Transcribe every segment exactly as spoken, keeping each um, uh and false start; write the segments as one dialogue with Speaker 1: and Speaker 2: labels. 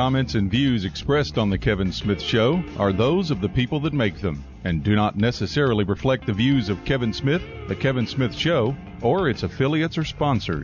Speaker 1: comments and views expressed on The Kevin Smith Show are those of the people that make them and do not necessarily reflect the views of Kevin Smith, The Kevin Smith Show, or its affiliates or sponsors.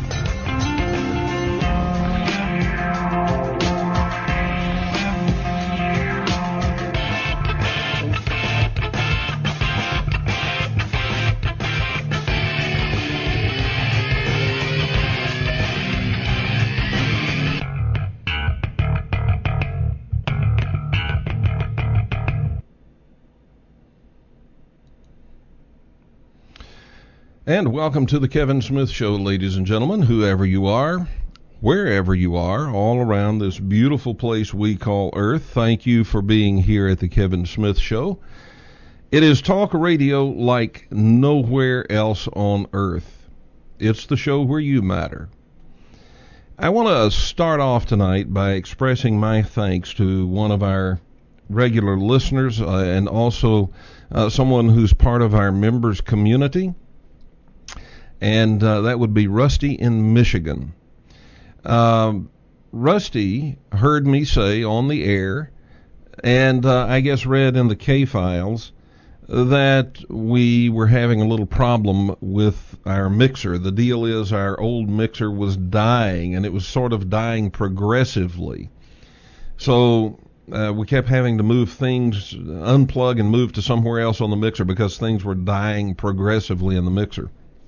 Speaker 2: And welcome to the Kevin Smith Show, ladies and gentlemen, whoever you are, wherever you are, all around this beautiful place we call Earth. Thank you for being here at the Kevin Smith Show. It is talk radio like nowhere else on Earth. It's the show where you matter. I want to start off tonight by expressing my thanks to one of our regular listeners uh, and also uh, someone who's part of our members community. And uh, that would be Rusty in Michigan. Um, Rusty heard me say on the air, and uh, I guess read in the K-Files, that we were having a little problem with our mixer. The deal is our old mixer was dying, and it was sort of dying progressively. So uh, we kept having to move things, unplug and move to somewhere else on the mixer because things were dying progressively in the mixer.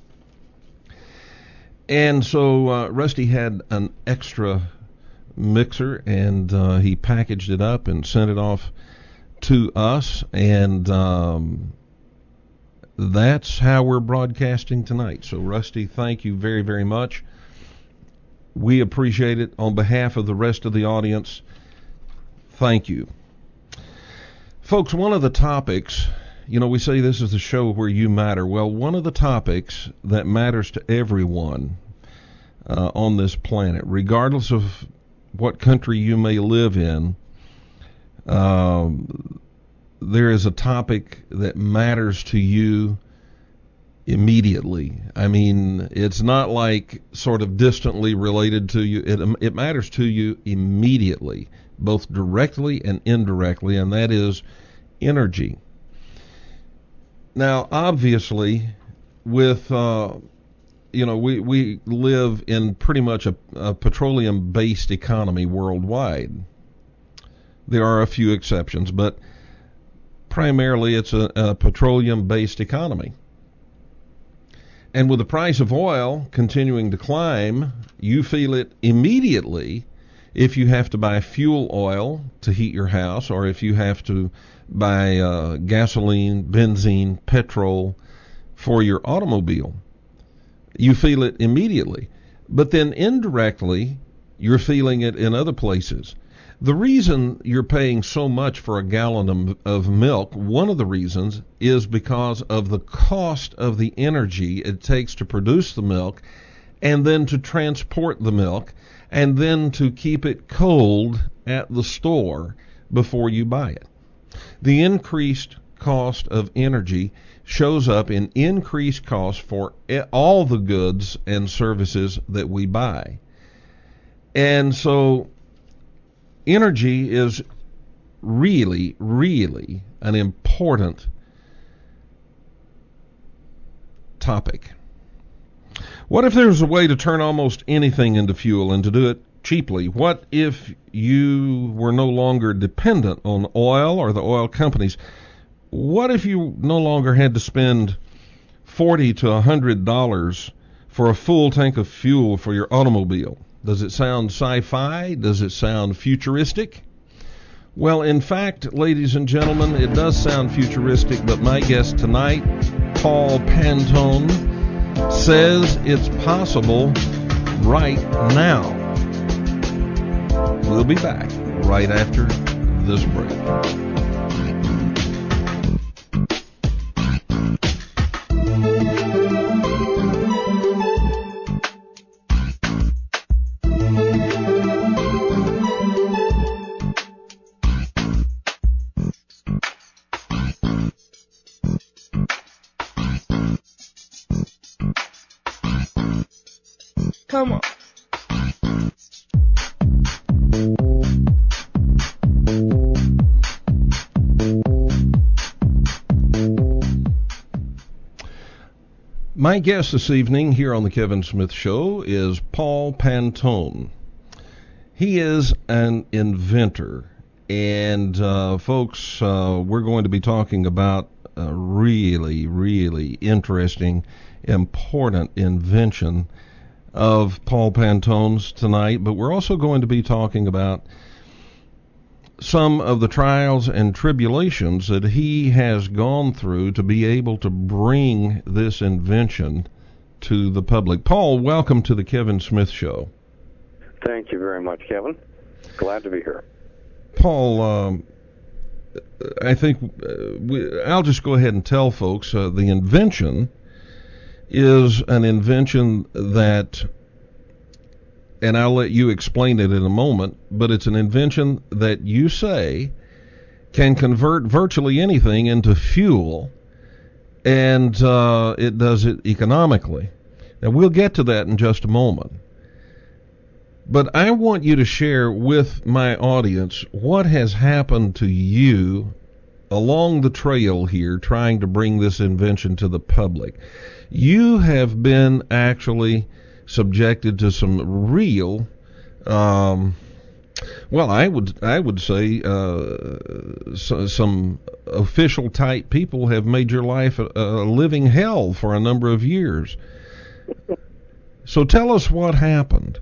Speaker 2: And so uh, Rusty had an extra mixer, and uh, he packaged it up and sent it off to us, and um, that's how we're broadcasting tonight. So, Rusty, thank you very, very much. We appreciate it. On behalf of the rest of the audience, thank you. Folks, one of the topics, you know, we say this is the show where you matter. Well, one of the topics that matters to everyone uh, on this planet, regardless of what country you may live in, um, there is a topic that matters to you immediately. I mean, it's not like sort of distantly related to you. It, it matters to you immediately, both directly and indirectly, and that is energy. Now, obviously, with, uh, you know, we, we live in pretty much a, a petroleum-based economy worldwide. There are a few exceptions, but primarily it's a, a petroleum-based economy. And with the price of oil continuing to climb, you feel it immediately if you have to buy fuel oil to heat your house, or if you have to buy uh, gasoline, benzene, petrol for your automobile. You feel it immediately. But then indirectly, you're feeling it in other places. The reason you're paying so much for a gallon of, of milk, one of the reasons, is because of the cost of the energy it takes to produce the milk, and then to transport the milk, and then to keep it cold at the store before you buy it. The increased cost of energy shows up in increased costs for all the goods and services that we buy. And so energy is really, really an important topic. What if there was a way to turn almost anything into fuel and to do it cheaply? What if you were no longer dependent on oil or the oil companies? What if you no longer had to spend forty to one hundred dollars for a full tank of fuel for your automobile? Does it sound sci-fi? Does it sound futuristic? Well, in fact, ladies and gentlemen, it does sound futuristic, but my guest tonight, Paul Pantone, says it's possible right now. We'll be back right after this break. Come on. My guest this evening here on the Kevin Smith Show is Paul Pantone. He is an inventor, and uh, folks, uh, we're going to be talking about a really, really interesting, important invention of Paul Pantone's tonight, but we're also going to be talking about some of the trials and tribulations that he has gone through to be able to bring this invention to the public. Paul, welcome to the Kevin Smith Show.
Speaker 3: Thank you very much, Kevin. Glad to be here.
Speaker 2: Paul, um, I think uh, we, I'll just go ahead and tell folks uh, the invention is an invention that, and I'll let you explain it in a moment, but it's an invention that you say can convert virtually anything into fuel, and uh, it does it economically. Now, we'll get to that in just a moment. But I want you to share with my audience what has happened to you along the trail here trying to bring this invention to the public. You have been actually subjected to some real, um, well, I would I would say uh, so, some official type people have made your life a, a living hell for a number of years. So tell us what happened.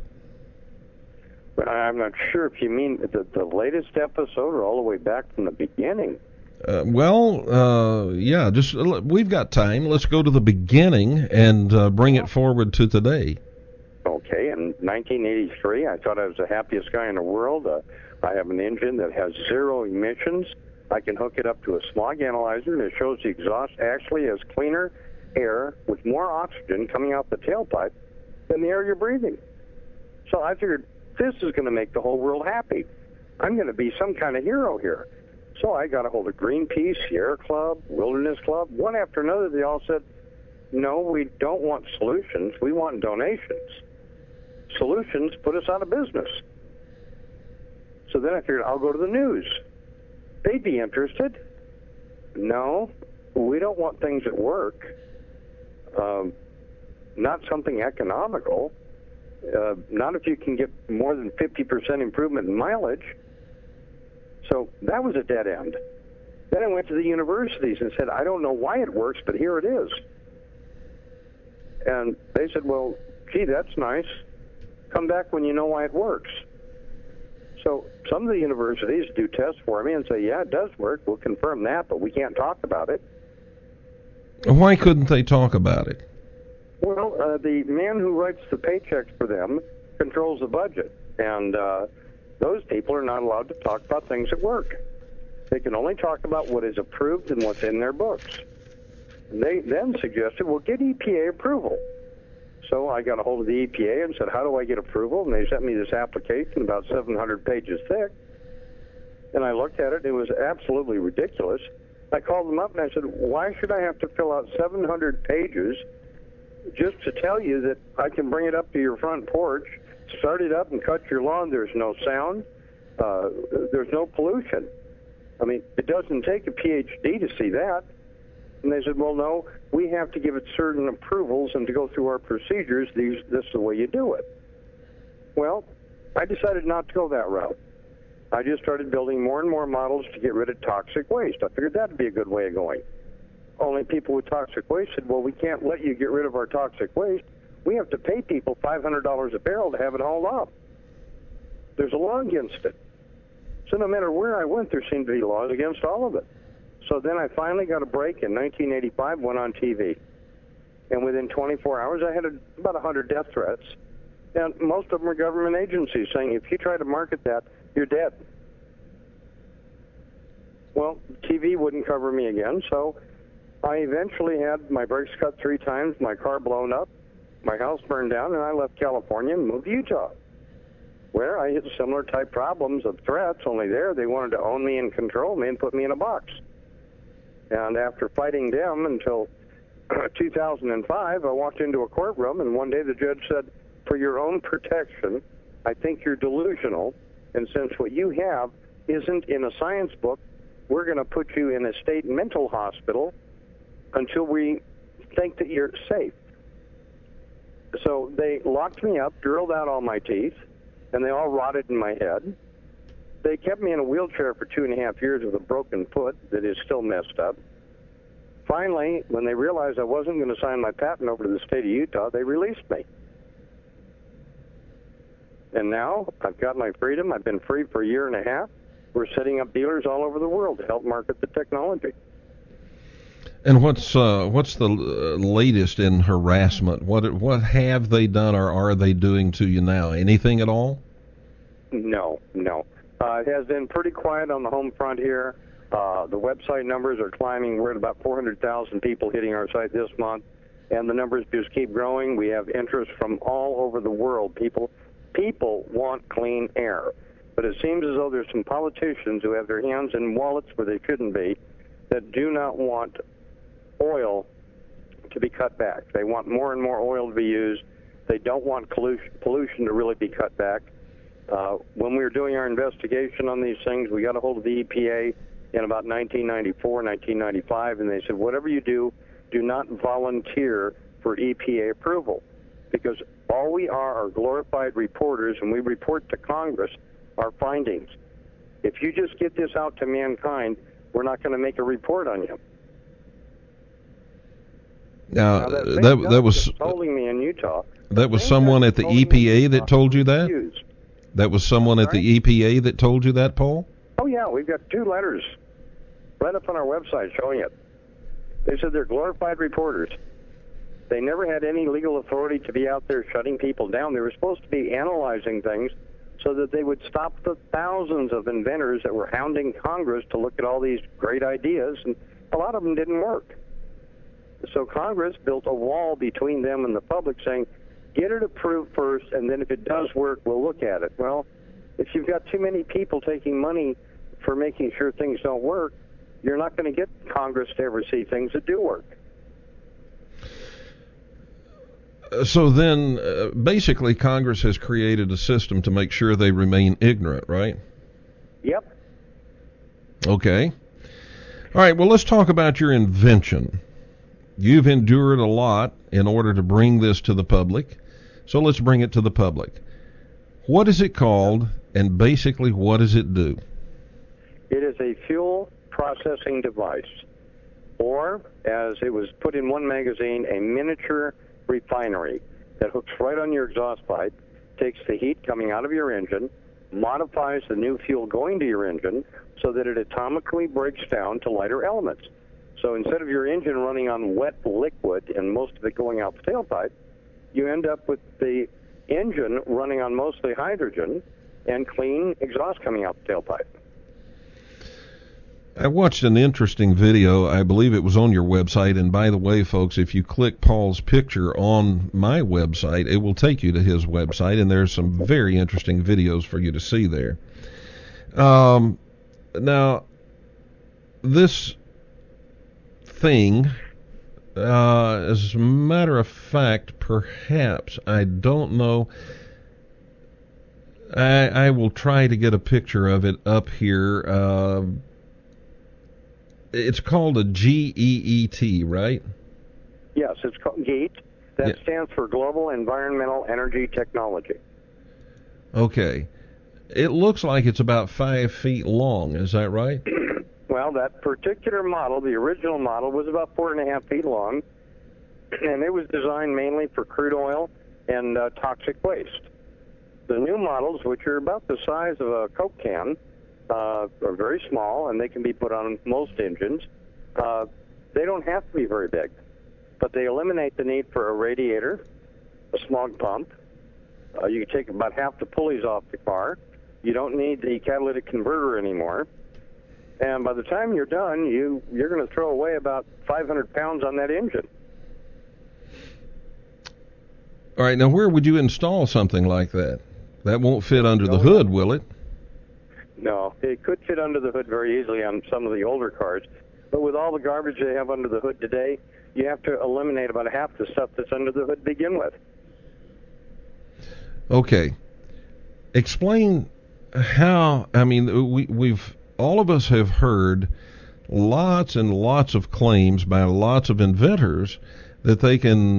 Speaker 3: I'm not sure if you mean the, the latest episode or all the way back from the beginning.
Speaker 2: Uh, well, uh, yeah, just we've got time. Let's go to the beginning and uh, bring it forward to today.
Speaker 3: Okay, in nineteen eighty-three, I thought I was the happiest guy in the world. Uh, I have an engine that has zero emissions. I can hook it up to a smog analyzer, and it shows the exhaust actually has cleaner air with more oxygen coming out the tailpipe than the air you're breathing. So I figured this is going to make the whole world happy. I'm going to be some kind of hero here. So I got a hold of Greenpeace, Sierra Club, Wilderness Club. One after another, they all said, no, we don't want solutions. We want donations. Solutions put us out of business. So then I figured I'll go to the news. They'd be interested. No, we don't want things that work. Um, not something economical. Uh, not if you can get more than fifty percent improvement in mileage. So that was a dead end. Then I went to the universities and said, I don't know why it works, but here it is. And they said, well, gee, that's nice. Come back when you know why it works. So some of the universities do tests for me and say, yeah, it does work. We'll confirm that, but we can't talk about it.
Speaker 2: Why couldn't they talk about it?
Speaker 3: Well, uh, the man who writes the paychecks for them controls the budget, and uh, those people are not allowed to talk about things that work. They can only talk about what is approved and what's in their books. And they then suggested, well, get E P A approval. So I got a hold of the E P A and said, how do I get approval? And they sent me this application about seven hundred pages thick. And I looked at it, and it was absolutely ridiculous. I called them up, and I said, why should I have to fill out seven hundred pages just to tell you that I can bring it up to your front porch, start it up and cut your lawn? There's no sound. Uh, there's no pollution. I mean, it doesn't take a P H D to see that. And they said, well, no, we have to give it certain approvals, and to go through our procedures, these, this is the way you do it. Well, I decided not to go that route. I just started building more and more models to get rid of toxic waste. I figured that would be a good way of going. Only people with toxic waste said, well, we can't let you get rid of our toxic waste. We have to pay people five hundred dollars a barrel to have it hauled off. There's a law against it. So no matter where I went, there seemed to be laws against all of it. So then I finally got a break in nineteen eighty-five, went on T V. And within twenty-four hours, I had a, about one hundred death threats. And most of them are government agencies saying, if you try to market that, you're dead. Well, T V wouldn't cover me again, so I eventually had my brakes cut three times, my car blown up, my house burned down, and I left California and moved to Utah, where I hit similar type problems of threats, only there they wanted to own me and control me and put me in a box. And after fighting them until two thousand five, I walked into a courtroom, and one day the judge said, for your own protection, I think you're delusional, and since what you have isn't in a science book, we're going to put you in a state mental hospital until we think that you're safe. So they locked me up, drilled out all my teeth, and they all rotted in my head. They kept me in a wheelchair for two and a half years with a broken foot that is still messed up. Finally, when they realized I wasn't going to sign my patent over to the state of Utah, they released me. And now I've got my freedom. I've been free for a year and a half. We're setting up dealers all over the world to help market the technology.
Speaker 2: And what's uh, what's the latest in harassment? What what have they done or are they doing to you now? Anything at all?
Speaker 3: No, no. Uh, it has been pretty quiet on the home front here. Uh, the website numbers are climbing. We're at about four hundred thousand people hitting our site this month, and the numbers just keep growing. We have interest from all over the world. People, people want clean air, but it seems as though there's some politicians who have their hands in wallets where they shouldn't be, that do not want oil to be cut back. They want more and more oil to be used. They don't want pollution, pollution to really be cut back. Uh, when we were doing our investigation on these things, we got a hold of the E P A in about nineteen ninety-four, nineteen ninety-five, and they said, whatever you do, do not volunteer for E P A approval, because all we are are glorified reporters, and we report to Congress our findings. If you just get this out to mankind, we're not going to make a report on you.
Speaker 2: Now,
Speaker 3: now that,
Speaker 2: that, that was
Speaker 3: holding me in Utah.
Speaker 2: That was someone at the E P A that told you that?
Speaker 3: Used.
Speaker 2: That was someone at the E P A that told you that, Paul?
Speaker 3: Oh, yeah. We've got two letters right up on our website showing it. They said they're glorified reporters. They never had any legal authority to be out there shutting people down. They were supposed to be analyzing things so that they would stop the thousands of inventors that were hounding Congress to look at all these great ideas, and a lot of them didn't work. So Congress built a wall between them and the public saying, get it approved first, and then if it does work, we'll look at it. Well, if you've got too many people taking money for making sure things don't work, you're not going to get Congress to ever see things that do work.
Speaker 2: So then, uh, basically, Congress has created a system to make sure they remain ignorant, right?
Speaker 3: Yep.
Speaker 2: Okay. All right, well, let's talk about your invention. You've endured a lot in order to bring this to the public, so let's bring it to the public. What is it called, and basically what does it do?
Speaker 3: It is a fuel processing device, or, as it was put in one magazine, a miniature refinery that hooks right on your exhaust pipe, takes the heat coming out of your engine, modifies the new fuel going to your engine so that it atomically breaks down to lighter elements. So instead of your engine running on wet liquid and most of it going out the tailpipe, you end up with the engine running on mostly hydrogen and clean exhaust coming out the tailpipe.
Speaker 2: I watched an interesting video. I believe it was on your website. And by the way, folks, if you click Paul's picture on my website, it will take you to his website, and there's some very interesting videos for you to see there. Um, now, this thing, uh, as a matter of fact, perhaps, I don't know, I, I will try to get a picture of it up here. Uh, it's called a G E E T, right?
Speaker 3: Yes, it's called GEET. That
Speaker 2: Yeah.
Speaker 3: stands for Global Environmental Energy Technology.
Speaker 2: Okay. It looks like it's about five feet long. Is that right?
Speaker 3: Well, that particular model, the original model, was about four and a half feet long, and it was designed mainly for crude oil and uh, toxic waste. The new models, which are about the size of a Coke can, uh, are very small, and they can be put on most engines. Uh, they don't have to be very big, but they eliminate the need for a radiator, a smog pump. Uh, you can take about half the pulleys off the car. You don't need the catalytic converter anymore. And by the time you're done, you, you're going to throw away about five hundred pounds on that engine.
Speaker 2: All right. Now, where would you install something like that? That won't fit under the hood, will it?
Speaker 3: No, it could fit under the hood very easily on some of the older cars. But with all the garbage they have under the hood today, you have to eliminate about half the stuff that's under the hood to begin with.
Speaker 2: Okay. Explain how, I mean, we, we've, all of us have heard lots and lots of claims by lots of inventors that they can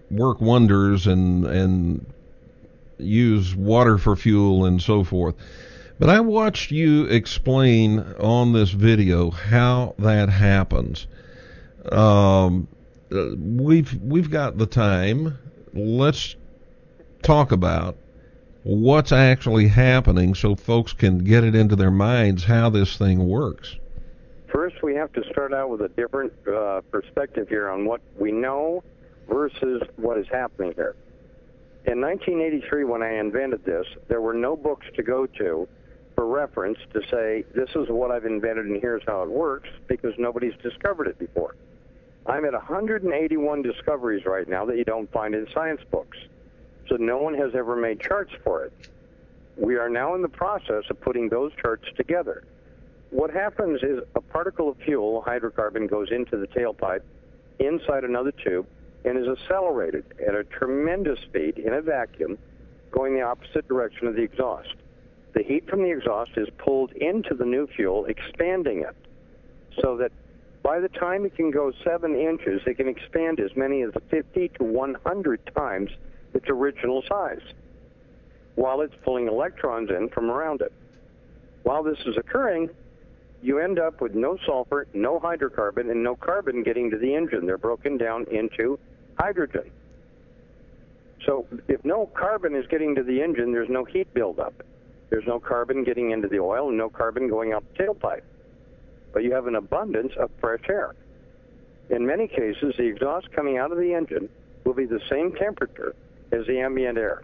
Speaker 2: work wonders and and use water for fuel and so forth. But I watched you explain on this video how that happens. Um, we've we've got the time. Let's talk about what's actually happening so folks can get it into their minds how this thing works.
Speaker 3: First, we have to start out with a different uh, perspective here on what we know versus what is happening here. In nineteen eighty-three, when I invented this, there were no books to go to for reference to say, this is what I've invented and here's how it works, because nobody's discovered it before. I'm at one hundred eighty-one discoveries right now that you don't find in science books. So no one has ever made charts for it. We are now in the process of putting those charts together. What happens is a particle of fuel, hydrocarbon, goes into the tailpipe inside another tube and is accelerated at a tremendous speed in a vacuum going the opposite direction of the exhaust. The heat from the exhaust is pulled into the new fuel, expanding it, so that by the time it can go seven inches, it can expand as many as fifty to one hundred times its original size, while it's pulling electrons in from around it. While this is occurring, you end up with no sulfur, no hydrocarbon, and no carbon getting to the engine. They're broken down into hydrogen. So if no carbon is getting to the engine, there's no heat buildup. There's no carbon getting into the oil and no carbon going out the tailpipe. But you have an abundance of fresh air. In many cases, the exhaust coming out of the engine will be the same temperature as the ambient air.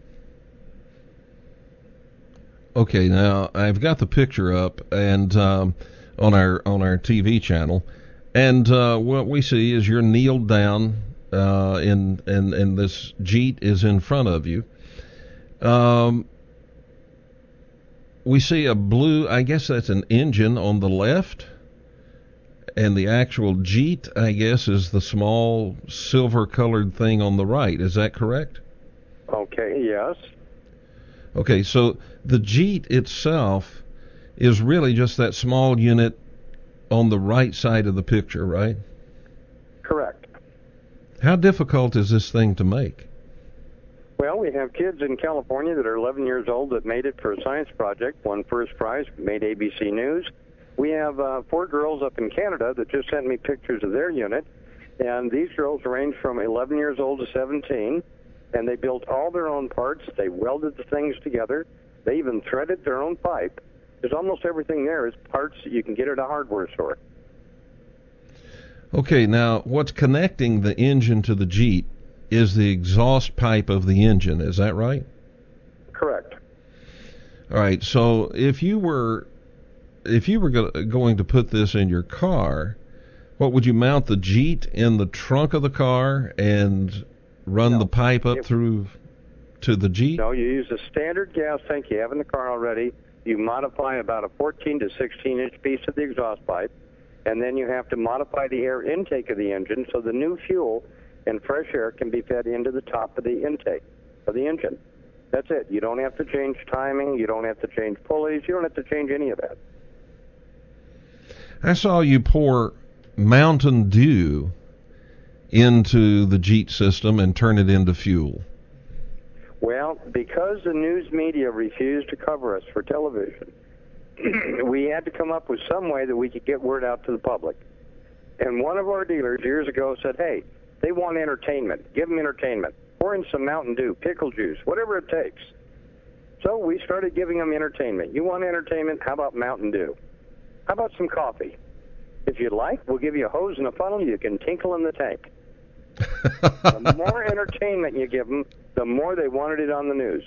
Speaker 2: Okay, now I've got the picture up and um, on our on our T V channel, and uh, what we see is you're kneeled down, uh, in and and this Jeet is in front of you. Um, we see a blue, I guess that's an engine on the left, and the actual Jeet, I guess, is the small silver-colored thing on the right. Is that correct?
Speaker 3: Okay, yes.
Speaker 2: Okay, so the Jeet itself is really just that small unit on the right side of the picture, right?
Speaker 3: Correct.
Speaker 2: How difficult is this thing to make?
Speaker 3: Well, we have kids in California that are eleven years old that made it for a science project, won first prize, made A B C News. We have uh, four girls up in Canada that just sent me pictures of their unit, and these girls range from eleven years old to seventeen. And they built all their own parts. They welded the things together. They even threaded their own pipe. There's almost everything there is parts that you can get at a hardware store.
Speaker 2: Okay, now what's connecting the engine to the Jeet is the exhaust pipe of the engine. Is that right?
Speaker 3: Correct.
Speaker 2: All right. So if you were if you were go- going to put this in your car, what would you mount the Jeet in the trunk of the car and run
Speaker 3: no.
Speaker 2: the pipe up
Speaker 3: it,
Speaker 2: through to the Jeet?
Speaker 3: No, you use a standard gas tank you have in the car already. You modify about a fourteen to sixteen inch piece of the exhaust pipe, and then you have to modify the air intake of the engine so the new fuel and fresh air can be fed into the top of the intake of the engine. That's it. You don't have to change timing. You don't have to change pulleys. You don't have to change any of that.
Speaker 2: I saw you pour Mountain Dew into the Jeet system and turn it into fuel.
Speaker 3: Well, because the news media refused to cover us for television, we had to come up with some way that we could get word out to the public. And one of our dealers years ago said, hey, they want entertainment. Give them entertainment. Pour in some Mountain Dew, pickle juice, whatever it takes. So we started giving them entertainment. You want entertainment? How about Mountain Dew? How about some coffee? If you'd like, we'll give you a hose and a funnel. You can tinkle in the tank. The more entertainment you give them, the more they wanted it on the news.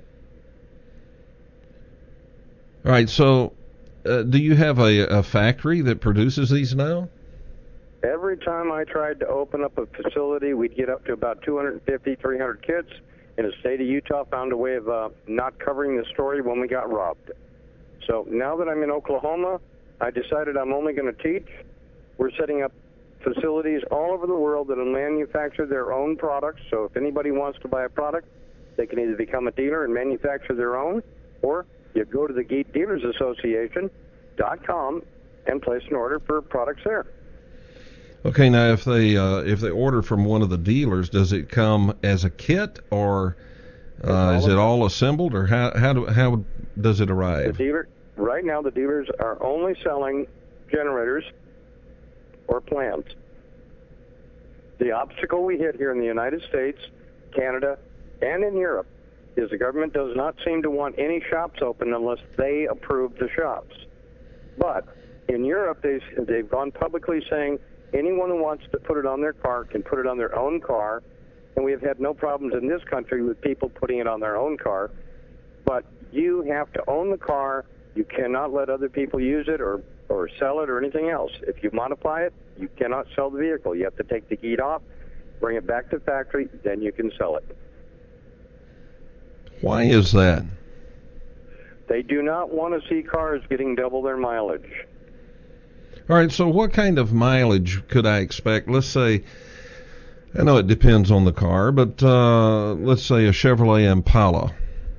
Speaker 2: All right, so uh, do you have a, a factory that produces these now?
Speaker 3: Every time I tried to open up a facility, we'd get up to about two hundred fifty, three hundred kids. In the state of Utah, found a way of uh, not covering the story when we got robbed. So now that I'm in Oklahoma, I decided I'm only going to teach. We're setting up facilities all over the world that will manufacture their own products. So if anybody wants to buy a product, they can either become a dealer and manufacture their own, or you go to the Geet Dealers Association dot com and place an order for products there.
Speaker 2: Okay, now if they uh, if they order from one of the dealers, does it come as a kit, or uh, is it all assembled, or how how do, how does it arrive?
Speaker 3: The dealer right now, the dealers are only selling generators or plants. The obstacle we hit here in the United States, Canada, and in Europe is the government does not seem to want any shops open unless they approve the shops. But in Europe, they've, they've gone publicly saying anyone who wants to put it on their car can put it on their own car, and we have had no problems in this country with people putting it on their own car. But you have to own the car. You cannot let other people use it or, or sell it or anything else. If you modify it, you cannot sell the vehicle. You have to take the heat off, bring it back to the factory, then you can sell it.
Speaker 2: Why is that?
Speaker 3: They do not want to see cars getting double their mileage.
Speaker 2: All right, so what kind of mileage could I expect? Let's say, I know it depends on the car, but uh, let's say a Chevrolet Impala.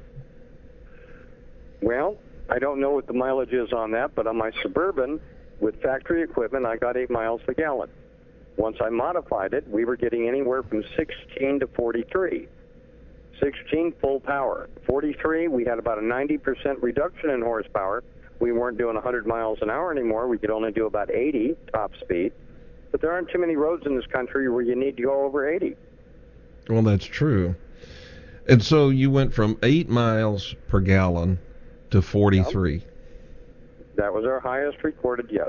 Speaker 3: Well, I don't know what the mileage is on that, but on my Suburban with factory equipment, I got eight miles a gallon. Once I modified it, we were getting anywhere from sixteen to forty-three. sixteen full power. forty-three, we had about a ninety percent reduction in horsepower. We weren't doing one hundred miles an hour anymore. We could only do about eighty top speed. But there aren't too many roads in this country where you need to go over eighty.
Speaker 2: Well, that's true. And so you went from eight miles per gallon to forty-three. Yep.
Speaker 3: That was our highest recorded, yes.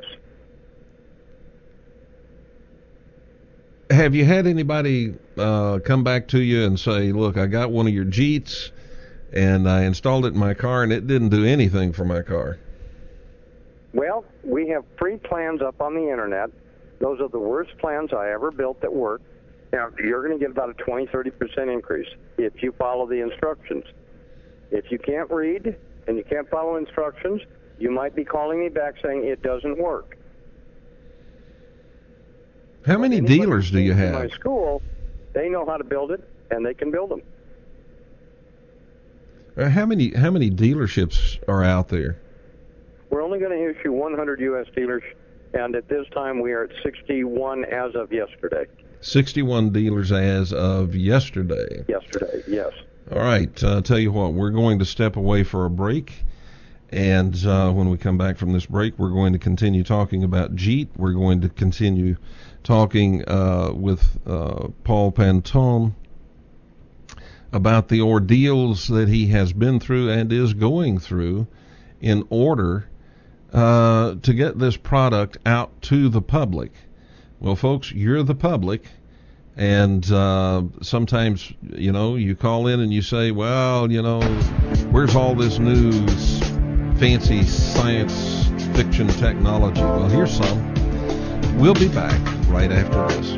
Speaker 2: Have you had anybody uh, come back to you and say, look, I got one of your Jeets and I installed it in my car and it didn't do anything for my car?
Speaker 3: Well, we have free plans up on the internet. Those are the worst plans I ever built that work. Now, you're going to get about a twenty, thirty percent increase if you follow the instructions. If you can't read and you can't follow instructions, you might be calling me back saying it doesn't work.
Speaker 2: How many dealers do you have?
Speaker 3: In my school, they know how to build it, and they can build them.
Speaker 2: Uh, how many how many dealerships are out there?
Speaker 3: We're only going to issue one hundred U S dealers, and at this time we are at sixty-one as of yesterday.
Speaker 2: sixty-one dealers as of yesterday.
Speaker 3: Yesterday, yes.
Speaker 2: All right. Uh, tell you what, we're going to step away for a break. And uh, when we come back from this break, we're going to continue talking about Jeet. We're going to continue talking uh, with uh, Paul Pantone about the ordeals that he has been through and is going through in order uh, to get this product out to the public. Well, folks, you're the public. And uh, sometimes, you know, you call in and you say, well, you know, where's all this news? Fancy science fiction technology. Well, here's some. We'll be back right after this.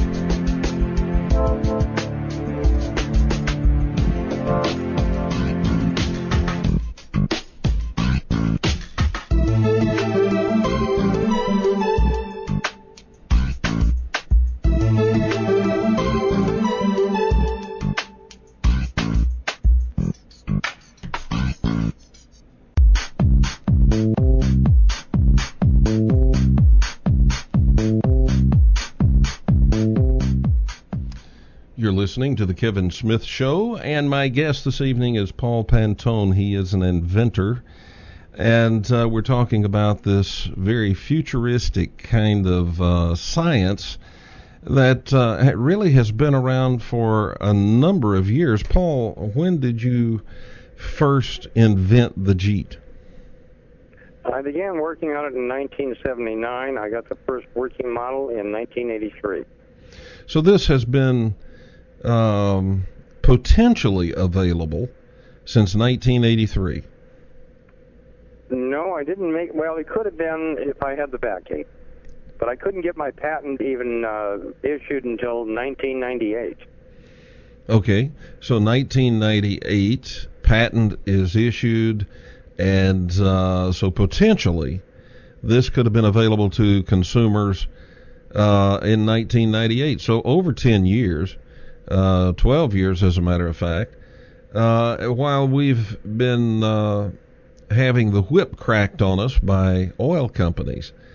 Speaker 2: Listening to the Kevin Smith Show, and my guest this evening is Paul Pantone. He is an inventor, and uh, we're talking about this very futuristic kind of uh, science that uh, really has been around for a number of years. Paul, when did you first invent the Jeet?
Speaker 3: I began working on it in nineteen seventy-nine. I got the first working model in nineteen eighty-three.
Speaker 2: So this has been Um, potentially available since nineteen eighty-three.
Speaker 3: No, I didn't make. Well, it could have been if I had the backing, but I couldn't get my patent even uh, issued until nineteen ninety-eight.
Speaker 2: Okay, so nineteen ninety-eight patent is issued, and uh, so potentially this could have been available to consumers uh, in nineteen ninety-eight. So over ten years. Uh, twelve years, as a matter of fact, uh, while we've been uh, having the whip cracked on us by oil companies.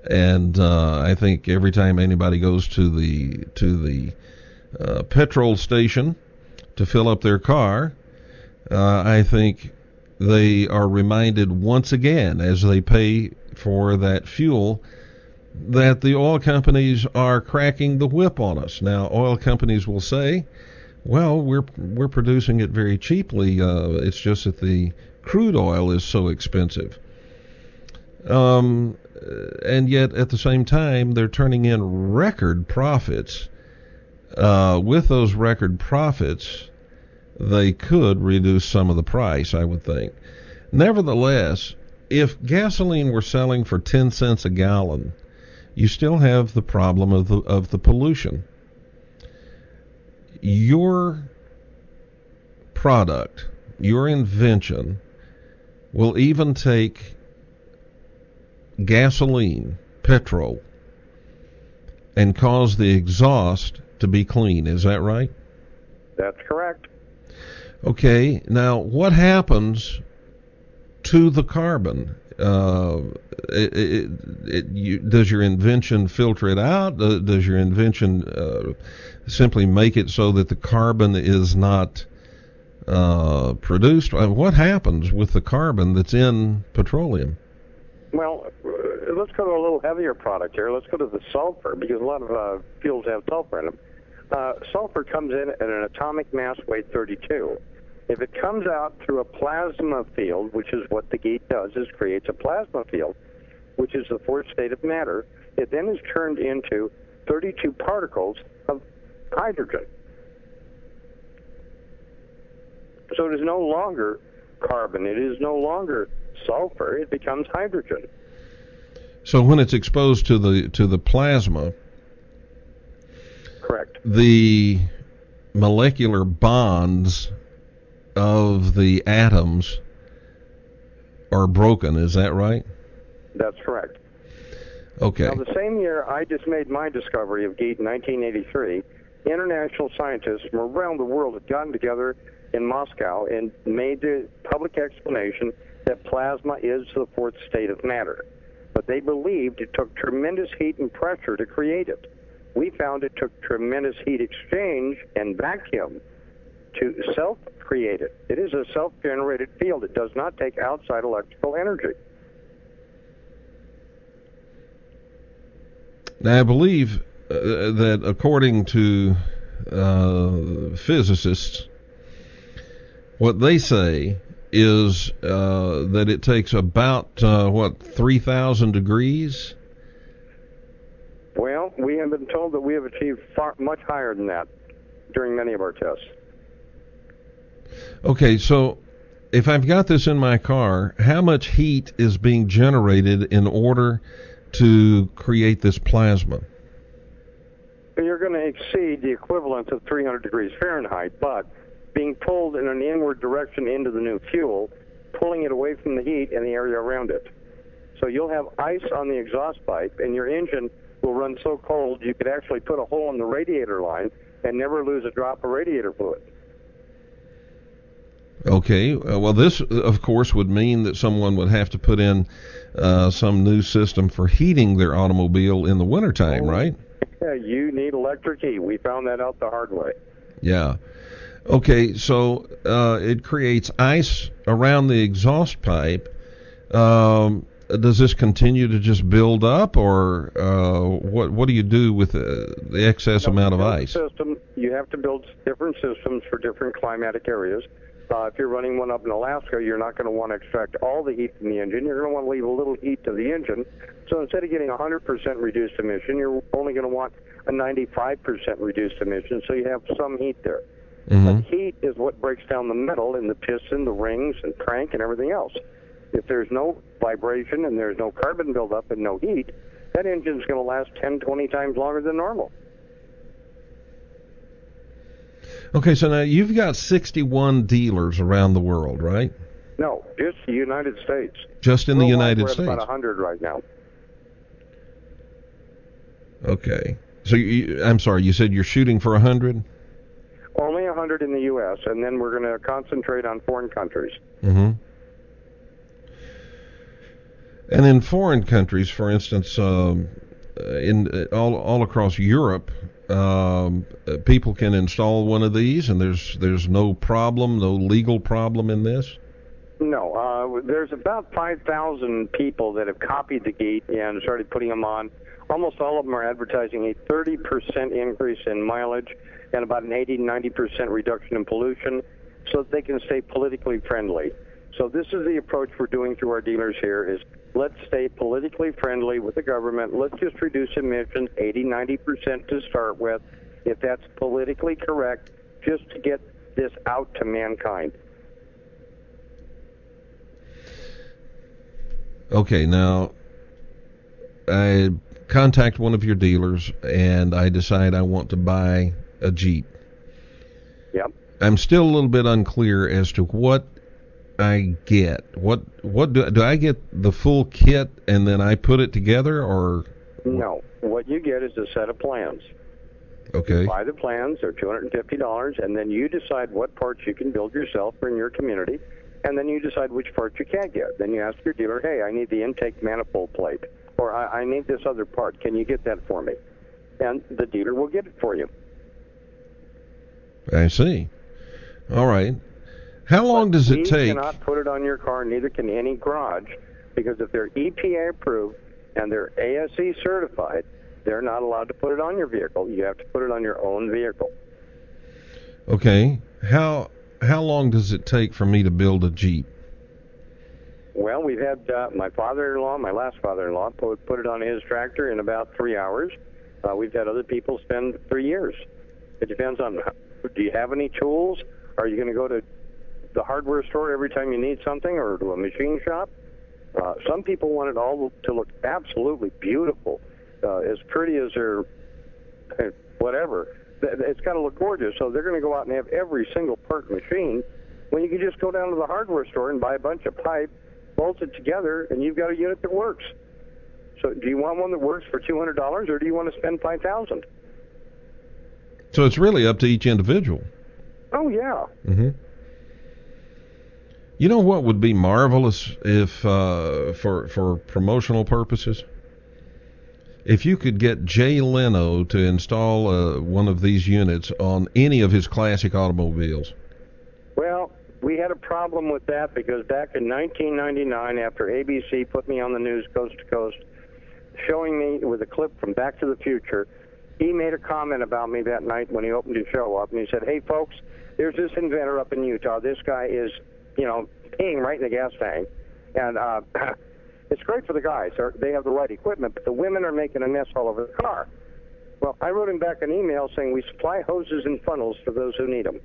Speaker 2: And uh, I think every time anybody goes to the to the uh, petrol station to fill up their car, uh, I think they are reminded once again, as they pay for that fuel, that the oil companies are cracking the whip on us. Now, oil companies will say, well, we're we're producing it very cheaply. Uh, it's just that the crude oil is so expensive. Um, and yet, at the same time, they're turning in record profits. Uh, with those record profits, they could reduce some of the price, I would think. Nevertheless, if gasoline were selling for ten cents a gallon, you still have the problem of the of the pollution. Your product, your invention, will even take gasoline, petrol, and cause the exhaust to be clean. Is that right?
Speaker 3: That's correct.
Speaker 2: Okay, now what happens to the carbon? Uh, it, it, it, you, does your invention filter it out? Uh, does your invention uh, simply make it so that the carbon is not uh, produced? What happens with the carbon that's in petroleum?
Speaker 3: Well, uh, let's go to a little heavier product here. Let's go to the sulfur, because a lot of uh, fuels have sulfur in them. Uh, sulfur comes in at an atomic mass weight thirty-two. If it comes out through a plasma field, which is what the heat does, is creates a plasma field, which is the fourth state of matter, it then is turned into thirty-two particles of hydrogen. So it is no longer carbon. It is no longer sulfur. It becomes hydrogen.
Speaker 2: So when it's exposed to the to the plasma,
Speaker 3: correct,
Speaker 2: the molecular bonds of the atoms are broken. Is that right?
Speaker 3: That's correct.
Speaker 2: Okay.
Speaker 3: Now, the same year I just made my discovery of heat in nineteen eighty-three, international scientists from around the world had gotten together in Moscow and made the public explanation that plasma is the fourth state of matter. But they believed it took tremendous heat and pressure to create it. We found it took tremendous heat exchange and vacuum to self-create it. It is a self-generated field. It does not take outside electrical energy.
Speaker 2: Now, I believe uh, that according to uh, physicists, what they say is uh, that it takes about, uh, what, three thousand degrees?
Speaker 3: Well, we have been told that we have achieved far, much higher than that during many of our tests.
Speaker 2: Okay, so if I've got this in my car, how much heat is being generated in order to create this plasma?
Speaker 3: You're going to exceed the equivalent of three hundred degrees Fahrenheit, but being pulled in an inward direction into the new fuel, pulling it away from the heat and the area around it. So you'll have ice on the exhaust pipe, and your engine will run so cold you could actually put a hole in the radiator line and never lose a drop of radiator fluid.
Speaker 2: Okay, uh, well, this, of course, would mean that someone would have to put in uh, some new system for heating their automobile in the wintertime, oh, right?
Speaker 3: Yeah, you need electric heat. We found that out the hard way.
Speaker 2: Yeah. Okay, so uh, it creates ice around the exhaust pipe. Um, does this continue to just build up, or uh, what? What do you do with the, the excess amount of ice?
Speaker 3: System, you have to build different systems for different climatic areas. Uh, if you're running one up in Alaska, you're not going to want to extract all the heat from the engine. You're going to want to leave a little heat to the engine. So instead of getting one hundred percent reduced emission, you're only going to want a ninety-five percent reduced emission, so you have some heat there.
Speaker 2: Mm-hmm.
Speaker 3: But heat is what breaks down the metal in the piston, the rings, and crank, and everything else. If there's no vibration and there's no carbon buildup and no heat, that engine's going to last ten, twenty times longer than normal.
Speaker 2: Okay, so now you've got sixty-one dealers around the world, right?
Speaker 3: No, just the United States.
Speaker 2: Just in the United
Speaker 3: we're
Speaker 2: States?
Speaker 3: We're at about one hundred right now.
Speaker 2: Okay. So you, I'm sorry, you said you're shooting for one hundred?
Speaker 3: Only one hundred in the U S, and then we're going to concentrate on foreign countries.
Speaker 2: Mm-hmm. And in foreign countries, for instance, um, in uh, all all across Europe, um, uh, people can install one of these, and there's there's no problem, no legal problem in this.
Speaker 3: No, uh, there's about five thousand people that have copied the gate and started putting them on. Almost all of them are advertising a thirty percent increase in mileage and about an eighty to ninety percent reduction in pollution so that they can stay politically friendly. So this is the approach we're doing through our dealers here is let's stay politically friendly with the government. Let's just reduce emissions eighty, ninety percent to start with, if that's politically correct, just to get this out to mankind.
Speaker 2: Okay, now I contact one of your dealers and I decide I want to buy a Jeep.
Speaker 3: Yep.
Speaker 2: I'm still a little bit unclear as to what I get. What what do, do I get the full kit and then I put it together, or?
Speaker 3: No. What you get is a set of plans.
Speaker 2: Okay.
Speaker 3: You buy the plans, they're two hundred fifty dollars, and then you decide what parts you can build yourself or in your community, and then you decide which parts you can't get. Then you ask your dealer, hey, I need the intake manifold plate, or I, I need this other part. Can you get that for me? And the dealer will get it for you.
Speaker 2: I see. All right. How long
Speaker 3: but
Speaker 2: does it
Speaker 3: we
Speaker 2: take?
Speaker 3: You cannot put it on your car, neither can any garage, because if they're E P A approved and they're A S E certified, they're not allowed to put it on your vehicle. You have to put it on your own vehicle.
Speaker 2: Okay. How how long does it take for me to build a Jeep?
Speaker 3: Well, we've had uh, my father-in-law, my last father-in-law, put, put it on his tractor in about three hours. Uh, we've had other people spend three years. It depends on, do you have any tools? Are you going to go to the hardware store every time you need something, or to a machine shop? Uh, some people want it all to look absolutely beautiful, uh, as pretty as their whatever. It's got to look gorgeous, so they're going to go out and have every single part machine, when you can just go down to the hardware store and buy a bunch of pipe, bolt it together, and you've got a unit that works. So do you want one that works for two hundred dollars, or do you want to spend five thousand dollars?
Speaker 2: So it's really up to each individual.
Speaker 3: Oh, yeah.
Speaker 2: Mm-hmm. You know what would be marvelous if, uh, for for promotional purposes? If you could get Jay Leno to install uh, one of these units on any of his classic automobiles.
Speaker 3: Well, we had a problem with that because back in nineteen ninety-nine, after A B C put me on the news coast to coast, showing me with a clip from Back to the Future, he made a comment about me that night when he opened his show up, and he said, hey, folks, there's this inventor up in Utah. This guy is, you know, peeing right in the gas tank. And uh, it's great for the guys. They have the right equipment, but the women are making a mess all over the car. Well, I wrote him back an email saying we supply hoses and funnels for those who need them.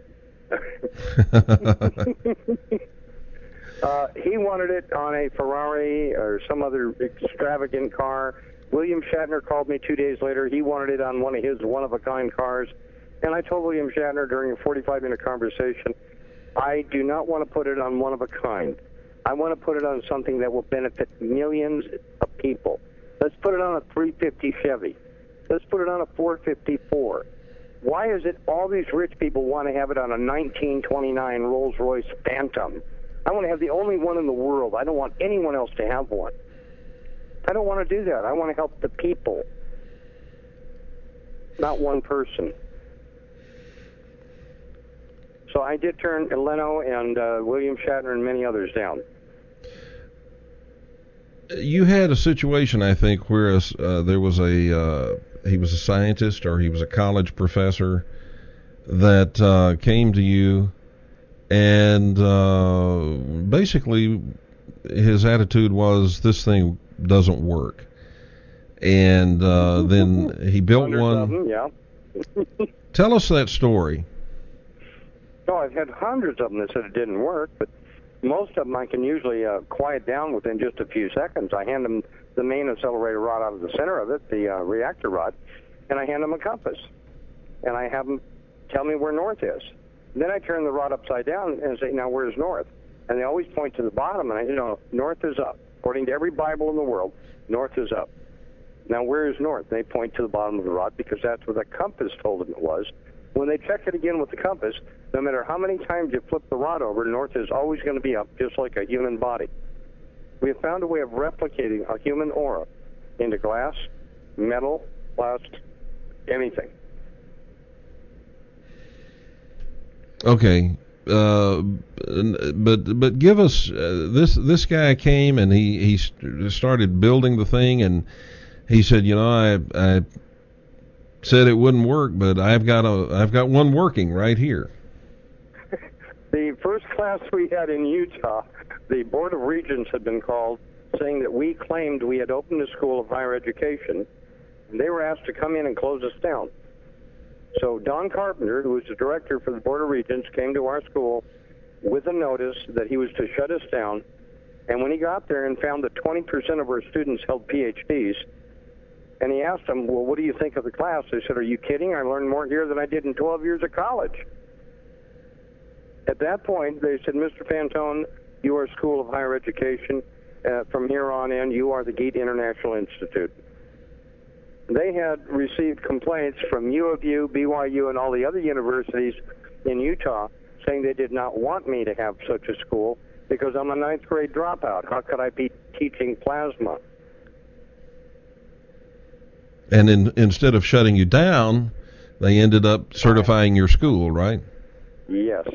Speaker 3: uh, he wanted it on a Ferrari or some other extravagant car. William Shatner called me two days later. He wanted it on one of his one-of-a-kind cars. And I told William Shatner during a forty-five minute conversation, I do not want to put it on one-of-a-kind. I want to put it on something that will benefit millions of people. Let's put it on a three fifty Chevy. Let's put it on a four fifty-four. Why is it all these rich people want to have it on a nineteen twenty-nine Rolls-Royce Phantom? I want to have the only one in the world. I don't want anyone else to have one. I don't want to do that. I want to help the people, not one person. So I did turn Leno and uh, William Shatner and many others down.
Speaker 2: You had a situation, I think, where uh, there was a uh, he was a scientist or he was a college professor that uh, came to you, and uh, basically his attitude was this thing doesn't work, and uh, then he built
Speaker 3: Hundreds
Speaker 2: one.
Speaker 3: of them, yeah.
Speaker 2: Tell us that story.
Speaker 3: No, I've had hundreds of them that said it didn't work, but most of them I can usually uh, quiet down within just a few seconds. I hand them the main accelerator rod out of the center of it, the uh, reactor rod, and I hand them a compass. And I have them tell me where north is. And then I turn the rod upside down and say, now where's north? And they always point to the bottom, and I say, no, north is up. According to every Bible in the world, north is up. Now where is north? They point to the bottom of the rod because that's where the compass told them it was. When they check it again with the compass, no matter how many times you flip the rod over, north is always going to be up, just like a human body. We have found a way of replicating a human aura into glass, metal, plastic, anything.
Speaker 2: Okay. Uh, but but give us uh, this this guy came and he he st- started building the thing, and he said, you know, I I said it wouldn't work, but I've got a I've got one working right here.
Speaker 3: The first class we had in Utah, the Board of Regents had been called, saying that we claimed we had opened a school of higher education, and they were asked to come in and close us down. So Don Carpenter, who was the director for the Board of Regents, came to our school with a notice that he was to shut us down. And when he got there and found that twenty percent of our students held P H Ds, and he asked them, well, what do you think of the class? They said, are you kidding? I learned more here than I did in twelve years of college. At that point, they said, Mister Fantone, you are a school of higher education. Uh, from here on in, you are the Geet International Institute. They had received complaints from U of U, B Y U, and all the other universities in Utah saying they did not want me to have such a school because I'm a ninth grade dropout. How could I be teaching plasma?
Speaker 2: And in, instead of shutting you down, they ended up certifying your school, right?
Speaker 3: Yes.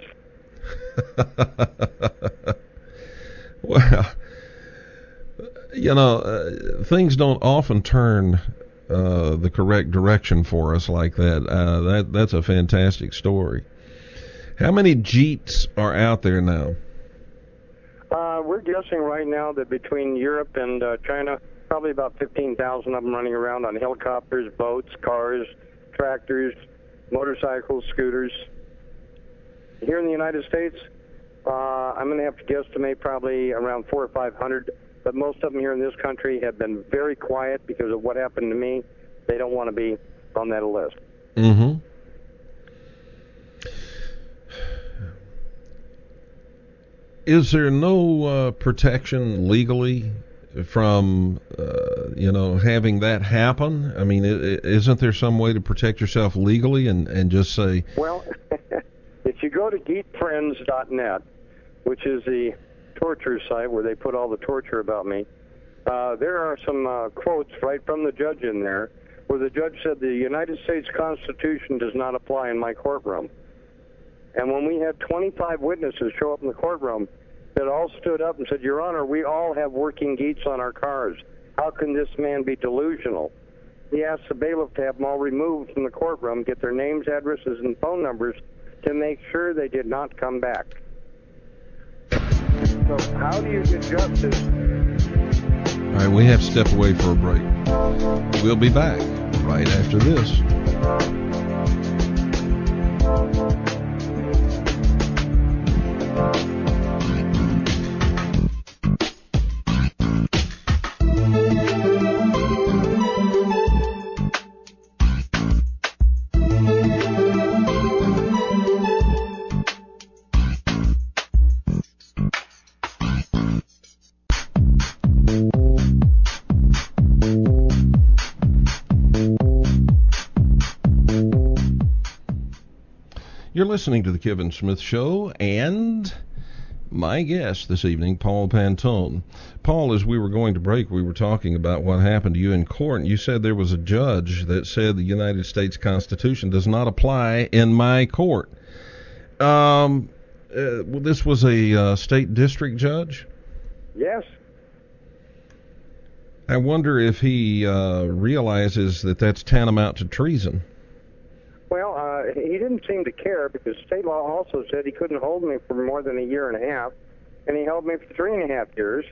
Speaker 2: Well, you know, uh, things don't often turn uh, the correct direction for us like that. Uh, that that's a fantastic story. How many Geets are out there now?
Speaker 3: Uh, we're guessing right now that between Europe and uh, China, probably about fifteen thousand of them running around on helicopters, boats, cars, tractors, motorcycles, scooters. Here in the United States, uh, I'm going to have to guesstimate probably around four or five hundred. But most of them here in this country have been very quiet because of what happened to me. They don't want to be on that list.
Speaker 2: Mm-hmm. Is there no uh, protection legally from, uh, you know, having that happen? I mean, isn't there some way to protect yourself legally and, and just say...
Speaker 3: Well, if you go to geet friends dot net, which is the torture site where they put all the torture about me, uh, there are some uh, quotes right from the judge in there where the judge said the United States Constitution does not apply in my courtroom. And when we had twenty-five witnesses show up in the courtroom that all stood up and said, Your Honor, we all have working Geets on our cars. How can this man be delusional? He asked the bailiff to have them all removed from the courtroom, get their names, addresses, and phone numbers to make sure they did not come back. So how do you get justice?
Speaker 2: All right, we have to step away for a break. We'll be back right after this. You're listening to the Kevin Smith Show, and my guest this evening, Paul Pantone. Paul, as we were going to break, we were talking about what happened to you in court. You said there was a judge that said the United States Constitution does not apply in my court. Um, uh, well, this was a uh, state district judge?
Speaker 3: Yes.
Speaker 2: I wonder if he uh, realizes that that's tantamount to treason.
Speaker 3: Well, uh, he didn't seem to care because state law also said he couldn't hold me for more than a year and a half, and he held me for three and a half years.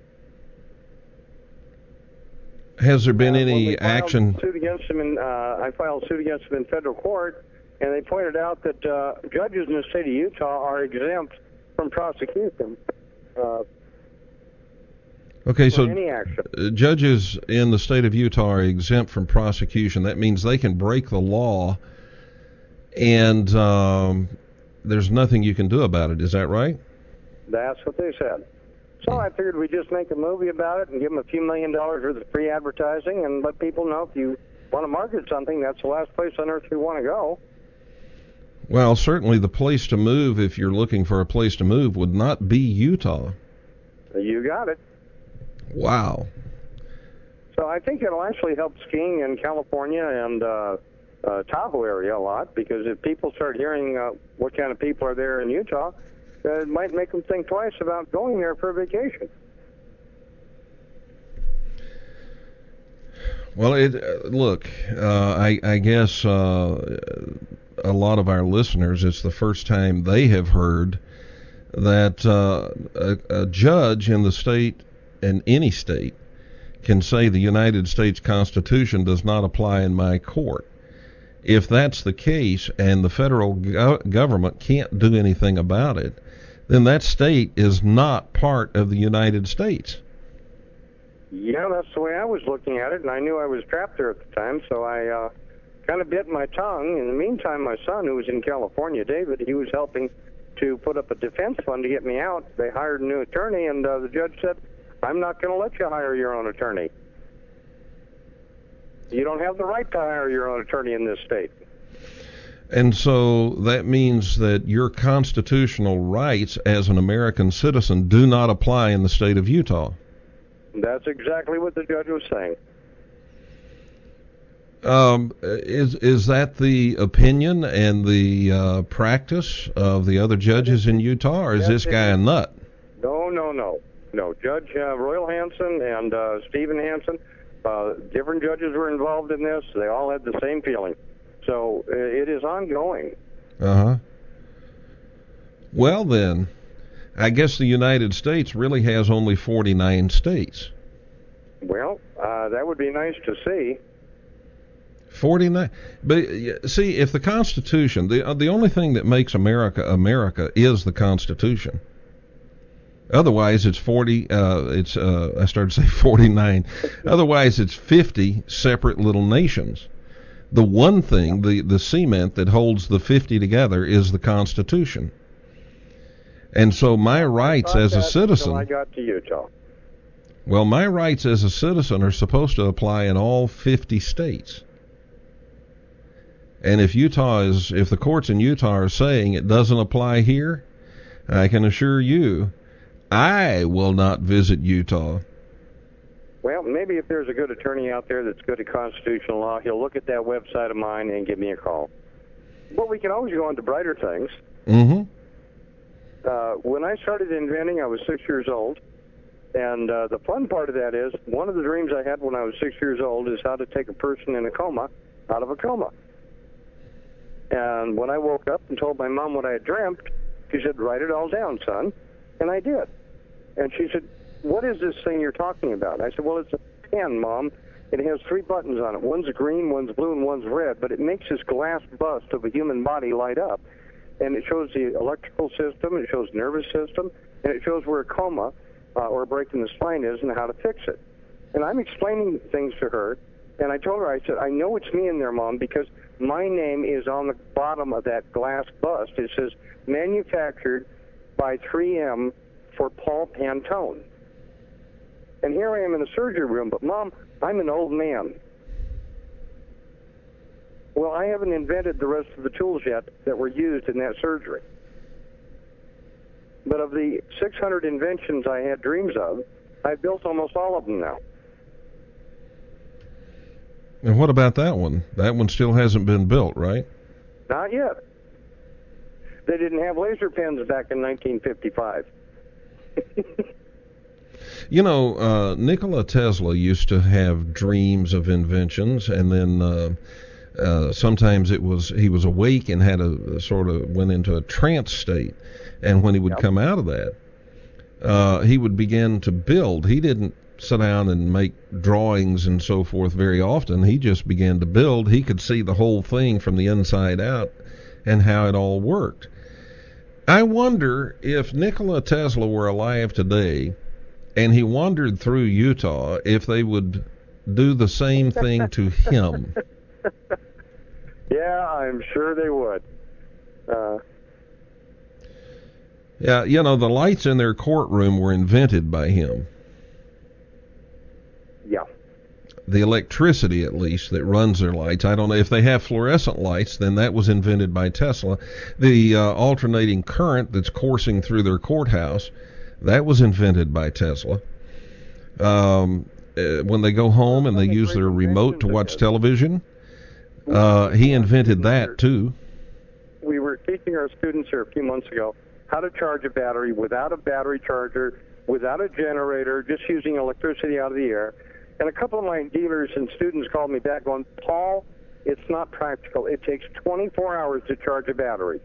Speaker 2: Has there been
Speaker 3: uh,
Speaker 2: any action?
Speaker 3: Suit against him in, uh, I filed suit against him in federal court, and they pointed out that uh, judges in the state of Utah are exempt from prosecution. Uh,
Speaker 2: Okay, so
Speaker 3: any action.
Speaker 2: Uh, judges in the state of Utah are exempt from prosecution. That means they can break the law, and um, there's nothing you can do about it. Is that right?
Speaker 3: That's what they said. So I figured we'd just make a movie about it and give them a few million dollars worth of free advertising and let people know if you want to market something, that's the last place on earth you want to go.
Speaker 2: Well, certainly the place to move, if you're looking for a place to move, would not be Utah.
Speaker 3: You got it.
Speaker 2: Wow.
Speaker 3: So I think it'll actually help skiing in California and uh, uh, Tahoe area a lot, because if people start hearing uh, what kind of people are there in Utah, uh, it might make them think twice about going there for a vacation.
Speaker 2: Well, it, uh, look, uh, I, I guess uh, a lot of our listeners, it's the first time they have heard that uh, a, a judge in the state, in any state, can say the United States Constitution does not apply in my court. If that's the case and the federal go- government can't do anything about it, then that state is not part of the United States.
Speaker 3: Yeah, that's the way I was looking at it, and I knew I was trapped there at the time, so I uh, kind of bit my tongue. In the meantime, my son, who was in California, David, he was helping to put up a defense fund to get me out. They hired a new attorney, and uh, the judge said, I'm not going to let you hire your own attorney. You don't have the right to hire your own attorney in this state.
Speaker 2: And so that means that your constitutional rights as an American citizen do not apply in the state of Utah.
Speaker 3: That's exactly what the judge was saying.
Speaker 2: Um, is is that the opinion and the uh, practice of the other judges in Utah, or is this guy a nut?
Speaker 3: No, no, no. No, Judge uh, Royal Hansen and uh, Stephen Hansen, uh, different judges were involved in this. They all had the same feeling. So uh, it is ongoing.
Speaker 2: Uh-huh. Well, then, I guess the United States really has only forty-nine states.
Speaker 3: Well, uh, that would be nice to see.
Speaker 2: forty-nine. But see, if the Constitution, the the only thing that makes America America is the Constitution. Otherwise, it's forty. Uh, it's uh, I started to say forty-nine. Otherwise, it's fifty separate little nations. The one thing, the the cement that holds the fifty together, is the Constitution. And so, my rights as a citizen.
Speaker 3: Until I got to Utah.
Speaker 2: Well, my rights as a citizen are supposed to apply in all fifty states. And if Utah is, if the courts in Utah are saying it doesn't apply here, I can assure you, I will not visit Utah.
Speaker 3: Well, maybe if there's a good attorney out there that's good at constitutional law, he'll look at that website of mine and give me a call. But we can always go on to brighter things.
Speaker 2: Mm-hmm.
Speaker 3: Uh, when I started inventing, I was six years old. And uh, the fun part of that is, one of the dreams I had when I was six years old is how to take a person in a coma out of a coma. And when I woke up and told my mom what I had dreamt, she said, write it all down, son. And I did. And she said, what is this thing you're talking about? I said, well, it's a pen, Mom. It has three buttons on it. One's green, one's blue, and one's red. But it makes this glass bust of a human body light up. And it shows the electrical system, it shows nervous system, and it shows where a coma uh, or a break in the spine is and how to fix it. And I'm explaining things to her. And I told her, I said, I know it's me in there, Mom, because my name is on the bottom of that glass bust. It says, manufactured by three M for Paul Pantone. And here I am in the surgery room, but Mom, I'm an old man. Well, I haven't invented the rest of the tools yet that were used in that surgery. But of the six hundred inventions I had dreams of, I've built almost all of them now.
Speaker 2: And what about that one? That one still hasn't been built, right?
Speaker 3: Not yet. They didn't have laser pens back in nineteen fifty-five.
Speaker 2: You know, uh, Nikola Tesla used to have dreams of inventions, and then uh, uh, sometimes it was he was awake and had a, a sort of went into a trance state, and when he would
Speaker 3: Yep.
Speaker 2: come out of that, uh, he would begin to build. He didn't sit down and make drawings and so forth very often. He just began to build. He could see the whole thing from the inside out and how it all worked. I wonder if Nikola Tesla were alive today and he wandered through Utah, if they would do the same thing to him.
Speaker 3: Yeah, I'm sure they would. Uh,
Speaker 2: Yeah, you know, the lights in their courtroom were invented by him.
Speaker 3: yeah.
Speaker 2: The electricity, at least, that runs their lights. I don't know if they have fluorescent lights, then that was invented by Tesla. The uh, alternating current that's coursing through their courthouse, that was invented by Tesla. Um, uh, when they go home and they use their remote to watch television, uh, he invented that too.
Speaker 3: We were teaching our students here a few months ago how to charge a battery without a battery charger, without a generator, just using electricity out of the air. And a couple of my dealers and students called me back going, Paul, it's not practical. It takes twenty-four hours to charge a battery.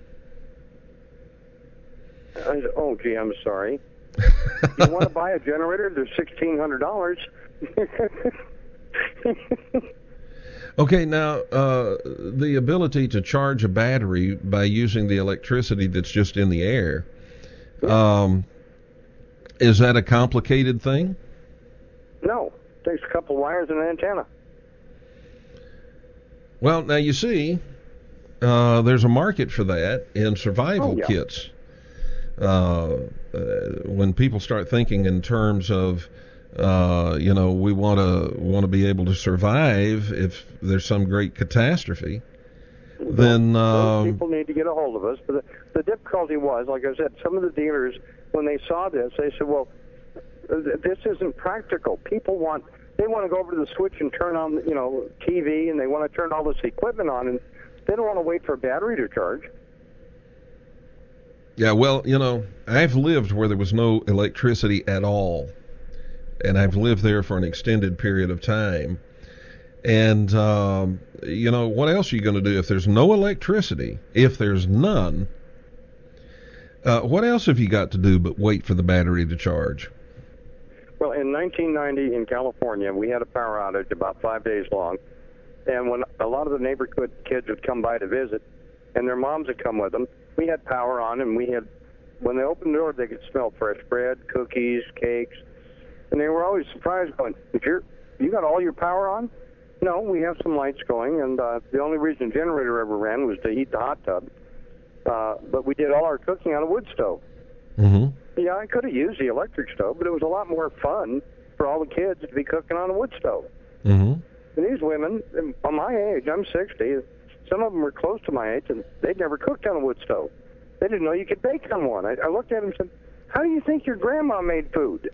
Speaker 3: I said, oh, gee, I'm sorry. You want to buy a generator? They're sixteen hundred dollars.
Speaker 2: Okay, now, uh, the ability to charge a battery by using the electricity that's just in the air, um, is that a complicated thing?
Speaker 3: No. It takes a couple of wires and an antenna.
Speaker 2: Well, now you see, uh, there's a market for that in survival
Speaker 3: oh, yeah.
Speaker 2: kits. Uh, uh, when people start thinking in terms of, uh, you know, we want to want to be able to survive if there's some great catastrophe, then
Speaker 3: uh,
Speaker 2: those
Speaker 3: people need to get a hold of us. But the, the difficulty was, like I said, some of the dealers, when they saw this, they said, "Well, this isn't practical. People want they want to go over to the switch and turn on, you know, T V, and they want to turn all this equipment on, and they don't want to wait for a battery to charge."
Speaker 2: Yeah, well, you know, I've lived where there was no electricity at all, and I've lived there for an extended period of time. And, um, you know, what else are you going to do if there's no electricity, if there's none? Uh, what else have you got to do but wait for the battery to charge?
Speaker 3: Well, in nineteen ninety in California, we had a power outage about five days long. And when a lot of the neighborhood kids would come by to visit, and their moms would come with them, we had power on, and we had, when they opened the door, they could smell fresh bread, cookies, cakes. And they were always surprised, going, "Is your, you got all your power on?" No, we have some lights going, and uh, the only reason the generator ever ran was to heat the hot tub. Uh, but we did all our cooking on a wood stove.
Speaker 2: Mm-hmm.
Speaker 3: Yeah, I could have used the electric stove, but it was a lot more fun for all the kids to be cooking on a wood stove.
Speaker 2: Mm-hmm.
Speaker 3: And these women, on my age, I'm sixty, some of them were close to my age, and they'd never cooked on a wood stove. They didn't know you could bake on one. I, I looked at them and said, "How do you think your grandma made food?"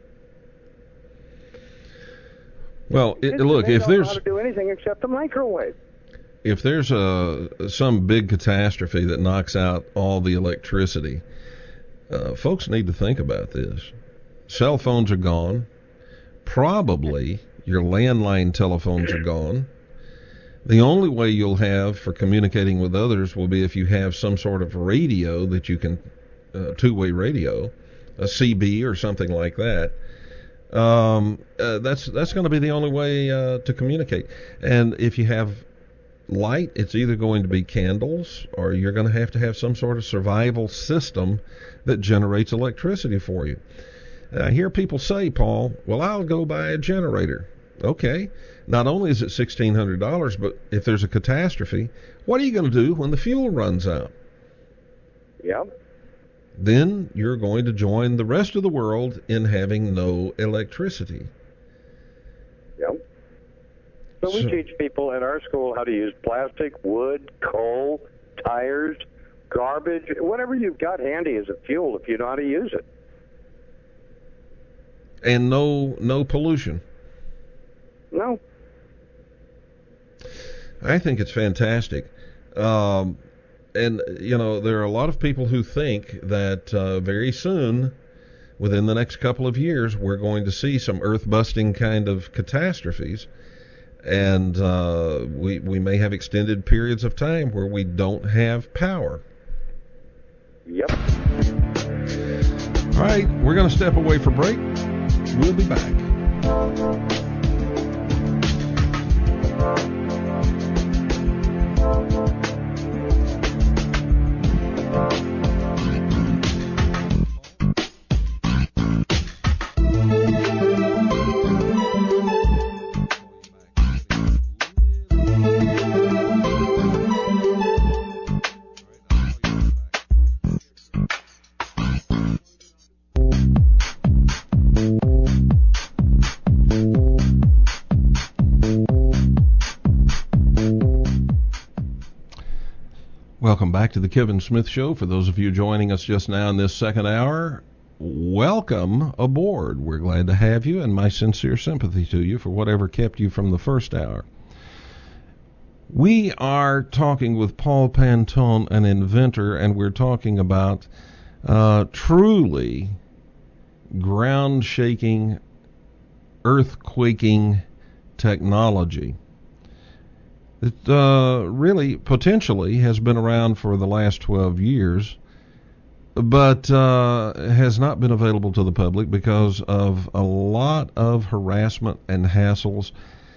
Speaker 2: Well, it,
Speaker 3: Kids
Speaker 2: look,
Speaker 3: today
Speaker 2: if
Speaker 3: don't know
Speaker 2: there's
Speaker 3: how to do anything except the microwave.
Speaker 2: if there's a some big catastrophe that knocks out all the electricity, uh, folks need to think about this. Cell phones are gone. Probably your landline telephones are gone. The only way you'll have for communicating with others will be if you have some sort of radio that you can, uh, two-way radio, a C B or something like that. Um, uh, that's that's going to be the only way uh, to communicate. And if you have light, it's either going to be candles, or you're going to have to have some sort of survival system that generates electricity for you. I hear people say, Paul, well, I'll go buy a generator. Okay, not only is it sixteen hundred dollars, but if there's a catastrophe, what are you going to do when the fuel runs out?
Speaker 3: Yep.
Speaker 2: Then you're going to join the rest of the world in having no electricity.
Speaker 3: Yep. So we
Speaker 2: So-
Speaker 3: teach people at our school how to use plastic, wood, coal, tires, garbage, whatever you've got handy as a fuel if you know how to use it.
Speaker 2: And no no pollution.
Speaker 3: No.
Speaker 2: I think it's fantastic. Um, and, you know, there are a lot of people who think that uh, very soon, within the next couple of years, we're going to see some earth-busting kind of catastrophes. And uh, we, we may have extended periods of time where we don't have power.
Speaker 3: Yep.
Speaker 2: All right, we're going to step away for break. We'll be back. Welcome back to the Kevin Smith Show. For those of you joining us just now in this second hour, welcome aboard. We're glad to have you, and my sincere sympathy to you for whatever kept you from the first hour. We are talking with Paul Pantone, an inventor, and we're talking about uh, truly ground-shaking, earth-quaking technology that uh, really potentially has been around for the last twelve years, but uh, has not been available to the public because of a lot of harassment and hassles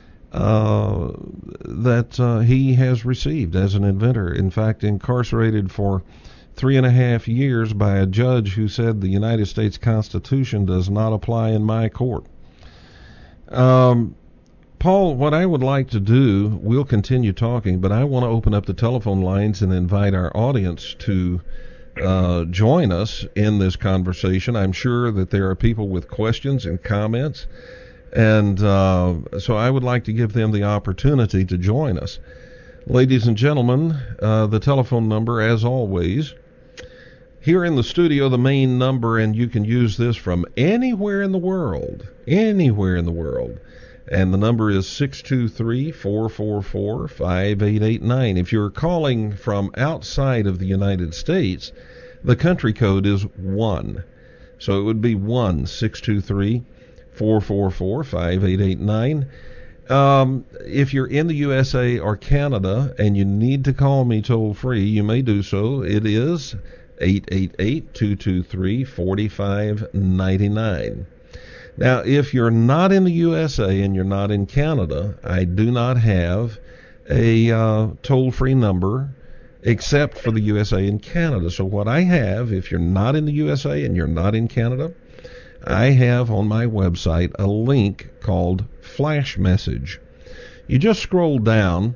Speaker 2: uh, that uh, he has received as an inventor. In fact, incarcerated for three and a half years by a judge who said the United States Constitution does not apply in my court. Um, Paul, what I would like to do, we'll continue talking, but I want to open up the telephone lines and invite our audience to uh, join us in this conversation. I'm sure that there are people with questions and comments, and uh, so I would like to give them the opportunity to join us. Ladies and gentlemen, uh, the telephone number, as always, here in the studio, the main number, and you can use this from anywhere in the world, anywhere in the world. And the number is six two three, four four four, five eight eight nine. If you're calling from outside of the United States, the country code is one. So it would be one, six two three, four four four, five eight eight nine. Um, if you're in the U S A or Canada and you need to call me toll-free, you may do so. It is eight eight eight, two two three, four five nine nine. Now, if you're not in the U S A and you're not in Canada, I do not have a uh, toll-free number except for the U S A and Canada. So what I have, if you're not in the U S A and you're not in Canada, I have on my website a link called Flash Message. You just scroll down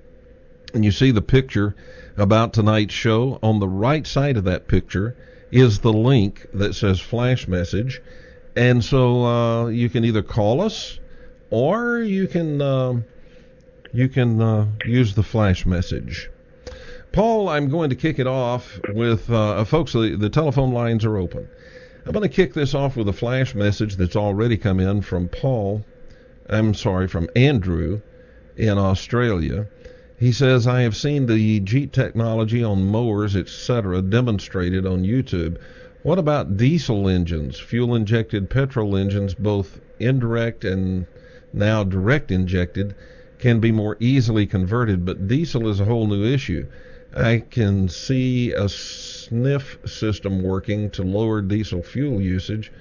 Speaker 2: and you see the picture about tonight's show. On the right side of that picture is the link that says Flash Message. And so uh, you can either call us or you can uh, you can uh, use the Flash Message. Paul, I'm going to kick it off with, uh, folks, the, the telephone lines are open. I'm going to kick this off with a Flash Message that's already come in from Paul, I'm sorry, from Andrew in Australia. He says, I have seen the Jeep technology on mowers, et cetera, demonstrated on YouTube. What about diesel engines, fuel-injected petrol engines, both indirect and now direct injected, can be more easily converted, but diesel is a whole new issue. I can see a sniff system working to lower diesel fuel usage.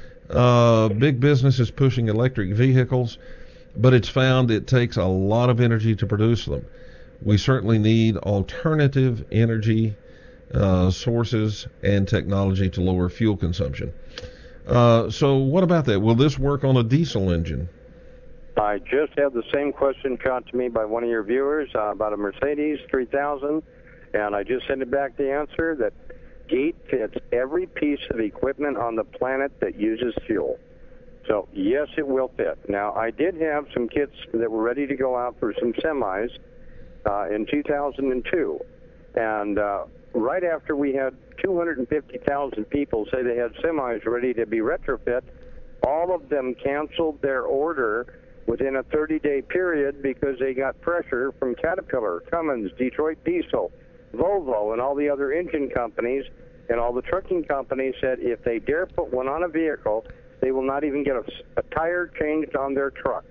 Speaker 2: Uh, big business is pushing electric vehicles, but it's found it takes a lot of energy to produce them. We certainly need alternative energy Uh, sources and technology to lower fuel consumption. Uh, so what about that? Will this work on a diesel engine?
Speaker 3: I just had the same question shot to me by one of your viewers uh, about a Mercedes three thousand, and I just sent it back the answer that Jeep fits every piece of equipment on the planet that uses fuel. So, yes, it will fit. Now, I did have some kits that were ready to go out for some semis uh, in two thousand two, and uh, right after we had two hundred fifty thousand people say they had semis ready to be retrofit, all of them canceled their order within a thirty-day period because they got pressure from Caterpillar, Cummins, Detroit Diesel, Volvo, and all the other engine companies, and all the trucking companies said if they dare put one on a vehicle, they will not even get a, a tire changed on their truck.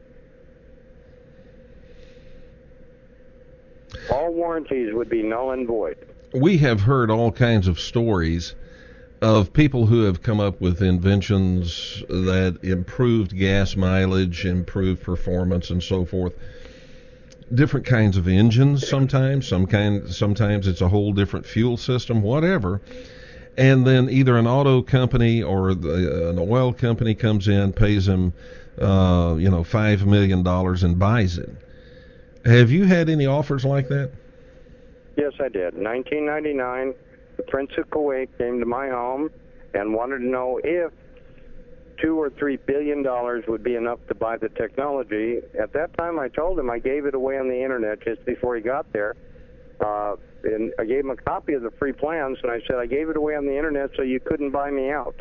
Speaker 3: All warranties would be null and void.
Speaker 2: We have heard all kinds of stories of people who have come up with inventions that improved gas mileage, improved performance, and so forth. Different kinds of engines sometimes, some kind, sometimes it's a whole different fuel system, whatever. And then either an auto company or the, an oil company comes in, pays them, uh, you know, five million dollars and buys it. Have you had any offers like that?
Speaker 3: Yes, I did. In nineteen ninety-nine, the Prince of Kuwait came to my home and wanted to know if two or three billion dollars would be enough to buy the technology. At that time, I told him I gave it away on the internet just before he got there. Uh, And I gave him a copy of the free plans, and I said I gave it away on the internet so you couldn't buy me out.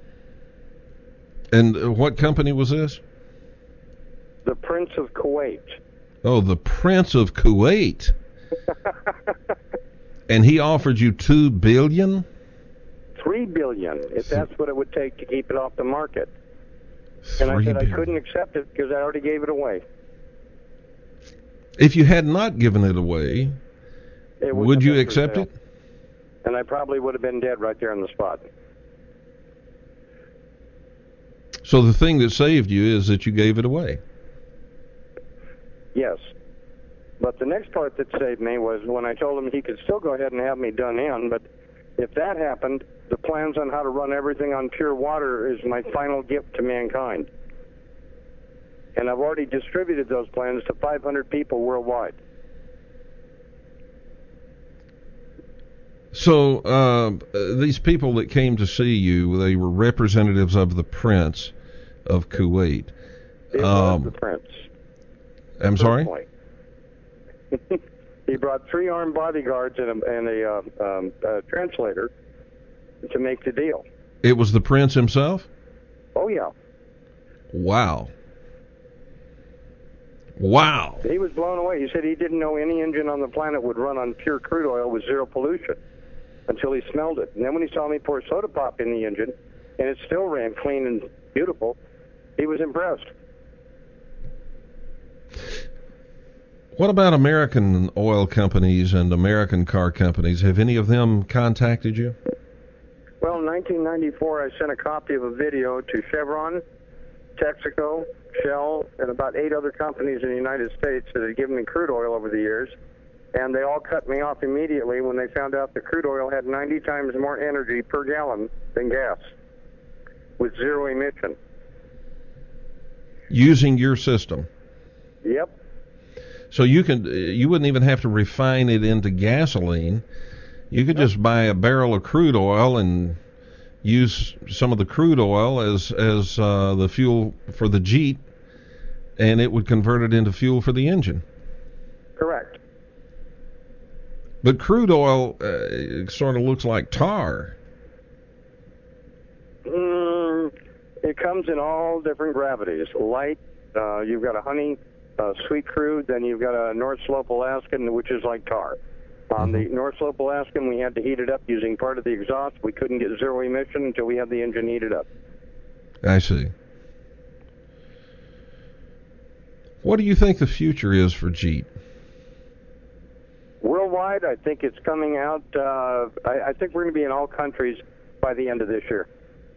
Speaker 2: And uh, what company was this?
Speaker 3: The Prince of Kuwait.
Speaker 2: Oh, the Prince of Kuwait. And he offered you two billion?
Speaker 3: Three billion, if that's what it would take to keep it off the market. And I
Speaker 2: Three
Speaker 3: said I
Speaker 2: billion.
Speaker 3: couldn't accept it because I already gave it away.
Speaker 2: If you had not given it away,
Speaker 3: It
Speaker 2: would
Speaker 3: wouldn't
Speaker 2: you
Speaker 3: have been for
Speaker 2: accept
Speaker 3: sale.
Speaker 2: it?
Speaker 3: And I probably would have been dead right there on the spot.
Speaker 2: So the thing that saved you is that you gave it away.
Speaker 3: Yes. But the next part that saved me was when I told him he could still go ahead and have me done in, but if that happened, the plans on how to run everything on pure water is my final gift to mankind. And I've already distributed those plans to five hundred people worldwide.
Speaker 2: So uh, these people that came to see you, they were representatives of the Prince of Kuwait.
Speaker 3: It
Speaker 2: Um,
Speaker 3: was the prince.
Speaker 2: I'm sorry?
Speaker 3: Personally. He brought three armed bodyguards and a, and a, uh, um, a translator to make the deal.
Speaker 2: It was the Prince himself?
Speaker 3: Oh, yeah.
Speaker 2: Wow. Wow.
Speaker 3: He was blown away. He said he didn't know any engine on the planet would run on pure crude oil with zero pollution until he smelled it. And then when he saw me pour soda pop in the engine, and it still ran clean and beautiful, he was impressed.
Speaker 2: What about American oil companies and American car companies? Have any of them contacted you?
Speaker 3: Well, in nineteen ninety-four, I sent a copy of a video to Chevron, Texaco, Shell, and about eight other companies in the United States that had given me crude oil over the years. And they all cut me off immediately when they found out that crude oil had ninety times more energy per gallon than gas, with zero emission.
Speaker 2: Using your system.
Speaker 3: Yep.
Speaker 2: So you can you wouldn't even have to refine it into gasoline. You could just buy a barrel of crude oil and use some of the crude oil as as uh, the fuel for the Jeep, and it would convert it into fuel for the engine.
Speaker 3: Correct.
Speaker 2: But crude oil uh, sort of looks like tar.
Speaker 3: Mm, it comes in all different gravities. Light, uh, you've got a honey, uh, sweet crude, then you've got a North Slope Alaskan, which is like tar. On the North Slope Alaskan, we had to heat it up using part of the exhaust. We couldn't get zero emission until we had the engine heated up.
Speaker 2: I see. What do you think the future is for Jeep?
Speaker 3: Worldwide, I think it's coming out. Uh, I, I think we're going to be in all countries by the end of this year.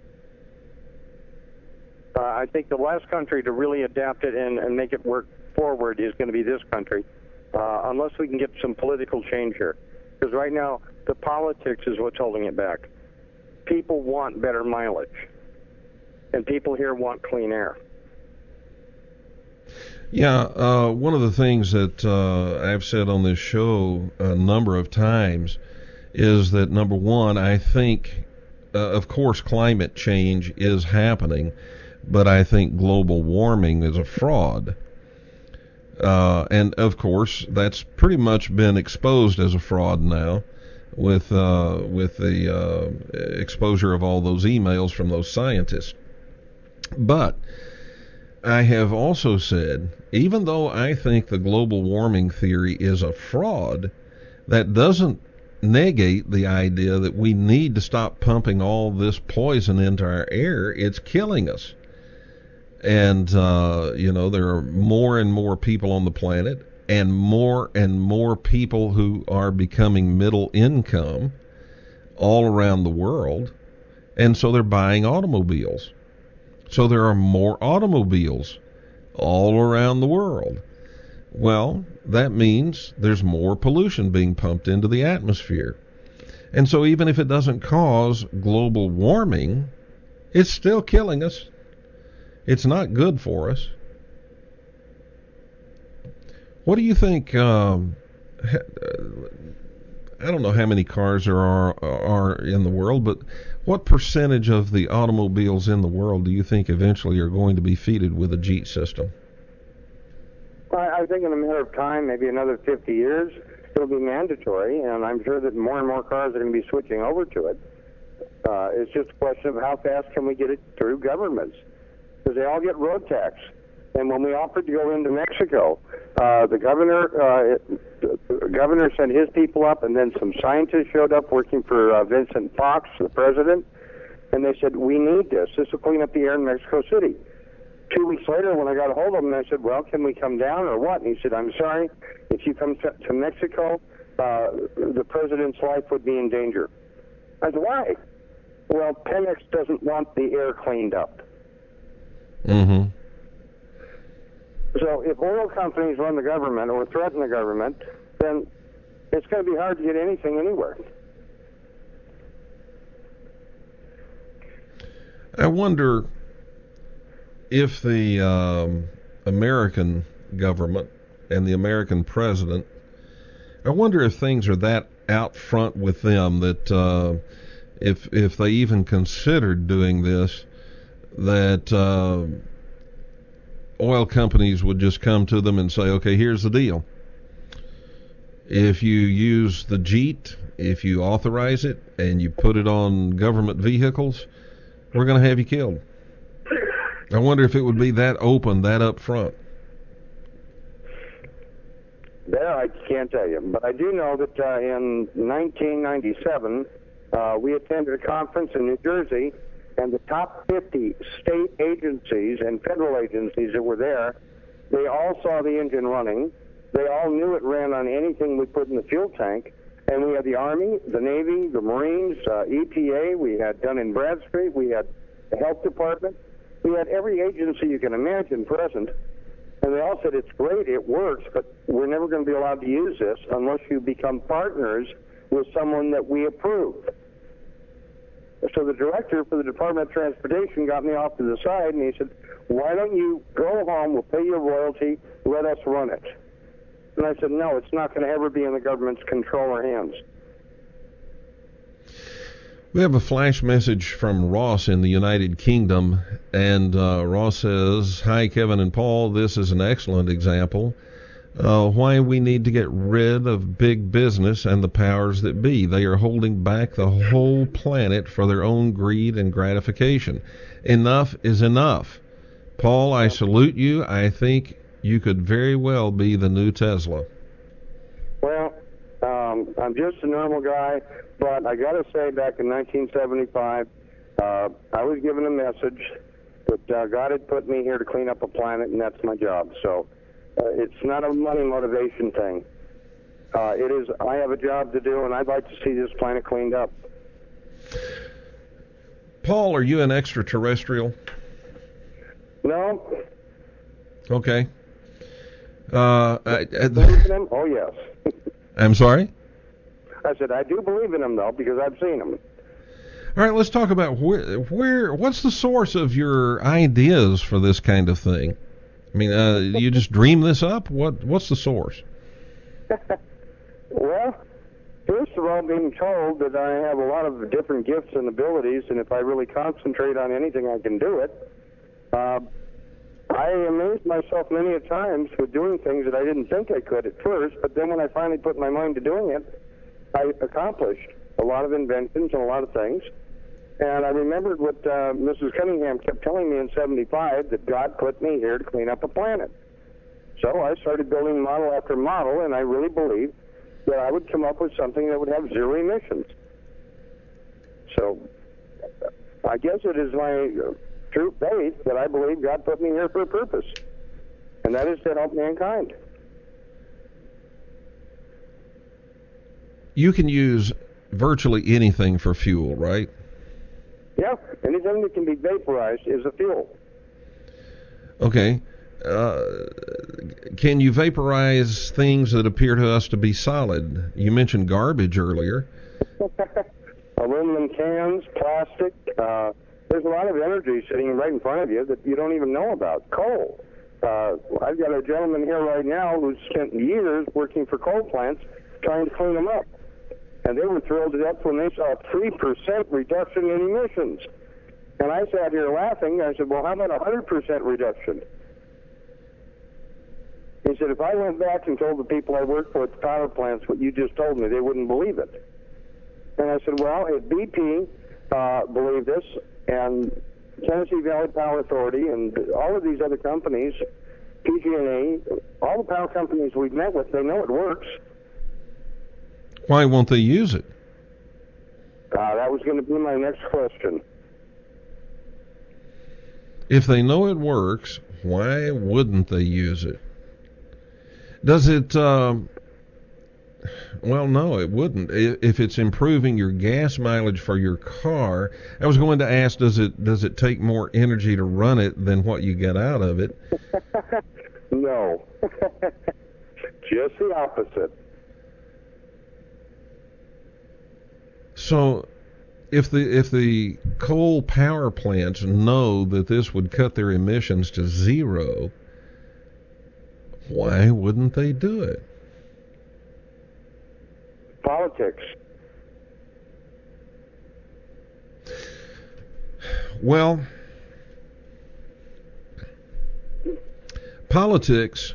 Speaker 3: Uh, I think the last country to really adapt it and, and make it work forward is going to be this country, uh, unless we can get some political change here. Because right now, the politics is what's holding it back. People want better mileage, and people here want clean air.
Speaker 2: Yeah, uh, one of the things that uh, I've said on this show a number of times is that, number one, I think, uh, of course, climate change is happening, but I think global warming is a fraud. Uh, and, of course, that's pretty much been exposed as a fraud now with uh, with the uh, exposure of all those emails from those scientists. But I have also said, even though I think the global warming theory is a fraud, that doesn't negate the idea that we need to stop pumping all this poison into our air. It's killing us. And, uh, you know, there are more and more people on the planet, and more and more people who are becoming middle income all around the world. And so they're buying automobiles. So there are more automobiles all around the world. Well, that means there's more pollution being pumped into the atmosphere. And so even if it doesn't cause global warming, it's still killing us. It's not good for us. What do you think? Um, I don't know how many cars there are are in the world, but what percentage of the automobiles in the world do you think eventually are going to be fitted with a Jeep system?
Speaker 3: I, I think in a matter of time, maybe another fifty years, it'll be mandatory, and I'm sure that more and more cars are going to be switching over to it. Uh, it's just a question of how fast can we get it through governments, because they all get road tax. And when we offered to go into Mexico, uh, the governor uh, the governor sent his people up, and then some scientists showed up working for uh, Vincent Fox, the president, and they said, we need this. This will clean up the air in Mexico City. Two weeks later, when I got a hold of him, I said, well, can we come down or what? And he said, I'm sorry, if you come to, to Mexico, uh, the president's life would be in danger. I said, why? Well, Pemex doesn't want the air cleaned up.
Speaker 2: Mm-hmm.
Speaker 3: So if oil companies run the government or threaten the government, then it's going to be hard to get anything anywhere.
Speaker 2: I wonder if the um, American government and the American president, I wonder if things are that out front with them that uh, if if they even considered doing this, that uh, oil companies would just come to them and say, okay, here's the deal. If you use the JEET, if you authorize it, and you put it on government vehicles, we're going to have you killed. I wonder if it would be that open, that up front.
Speaker 3: That I can't tell you, but I do know that uh, in nineteen ninety-seven, uh, we attended a conference in New Jersey, and the top fifty state agencies and federal agencies that were there, they all saw the engine running. They all knew it ran on anything we put in the fuel tank. And we had the Army, the Navy, the Marines, uh, E P A, we had Dun and Bradstreet, we had the Health Department. We had every agency you can imagine present. And they all said, it's great, it works, but we're never going to be allowed to use this unless you become partners with someone that we approve. So the director for the Department of Transportation got me off to the side, and he said, why don't you go home, we'll pay you a royalty, let us run it. And I said, no, it's not going to ever be in the government's control or hands.
Speaker 2: We have a flash message from Ross in the United Kingdom, and uh, Ross says, hi, Kevin and Paul, this is an excellent example uh, why we need to get rid of big business and the powers that be. They are holding back the whole planet for their own greed and gratification. Enough is enough. Paul, I salute you. I think you could very well be the new Tesla.
Speaker 3: Well, um, I'm just a normal guy, but I got to say, back in nineteen seventy-five, uh, I was given a message that uh, God had put me here to clean up a planet, and that's my job. So uh, it's not a money motivation thing. Uh, it is, I have a job to do, and I'd like to see this planet cleaned up.
Speaker 2: Paul, are you an extraterrestrial?
Speaker 3: No.
Speaker 2: Okay. Uh, I, I,
Speaker 3: believe in him? Oh, yes.
Speaker 2: I'm sorry?
Speaker 3: I said, I do believe in him, though, because I've seen him.
Speaker 2: All right, let's talk about where, where, what's the source of your ideas for this kind of thing? I mean, uh, you just dream this up? What, what's the source?
Speaker 3: Well, first of all, being told that I have a lot of different gifts and abilities, and if I really concentrate on anything, I can do it. Uh, I amazed myself many a times with doing things that I didn't think I could at first, but then when I finally put my mind to doing it, I accomplished a lot of inventions and a lot of things. And I remembered what uh, Missus Cunningham kept telling me in seventy-five, that God put me here to clean up a planet. So I started building model after model, and I really believed that I would come up with something that would have zero emissions. So I guess it is my true faith that I believe God put me here for a purpose, and that is to help mankind.
Speaker 2: You can use virtually anything for fuel, right?
Speaker 3: Yeah, anything that can be vaporized is a fuel.
Speaker 2: Okay. Uh, can you vaporize things that appear to us to be solid? You mentioned garbage earlier.
Speaker 3: Aluminum cans, plastic. Uh, there's a lot of energy sitting right in front of you that you don't even know about. Coal. Uh, I've got a gentleman here right now who's spent years working for coal plants trying to clean them up. And they were thrilled to death when they saw a three percent reduction in emissions. And I sat here laughing. I said, well, how about a one hundred percent reduction? He said, if I went back and told the people I worked for at the power plants what you just told me, they wouldn't believe it. And I said, well, if B P uh, believed this, and Tennessee Valley Power Authority, and all of these other companies, P G and E, all the power companies we've met with, they know it works.
Speaker 2: Why won't they use it?
Speaker 3: Uh, that was going to be my next question.
Speaker 2: If they know it works, why wouldn't they use it? Does it, um, well, no, it wouldn't. If it's improving your gas mileage for your car, I was going to ask, does it does it take more energy to run it than what you get out of it?
Speaker 3: No. Just the opposite.
Speaker 2: So, if the if the coal power plants know that this would cut their emissions to zero, why wouldn't they do it?
Speaker 3: Politics.
Speaker 2: Well, politics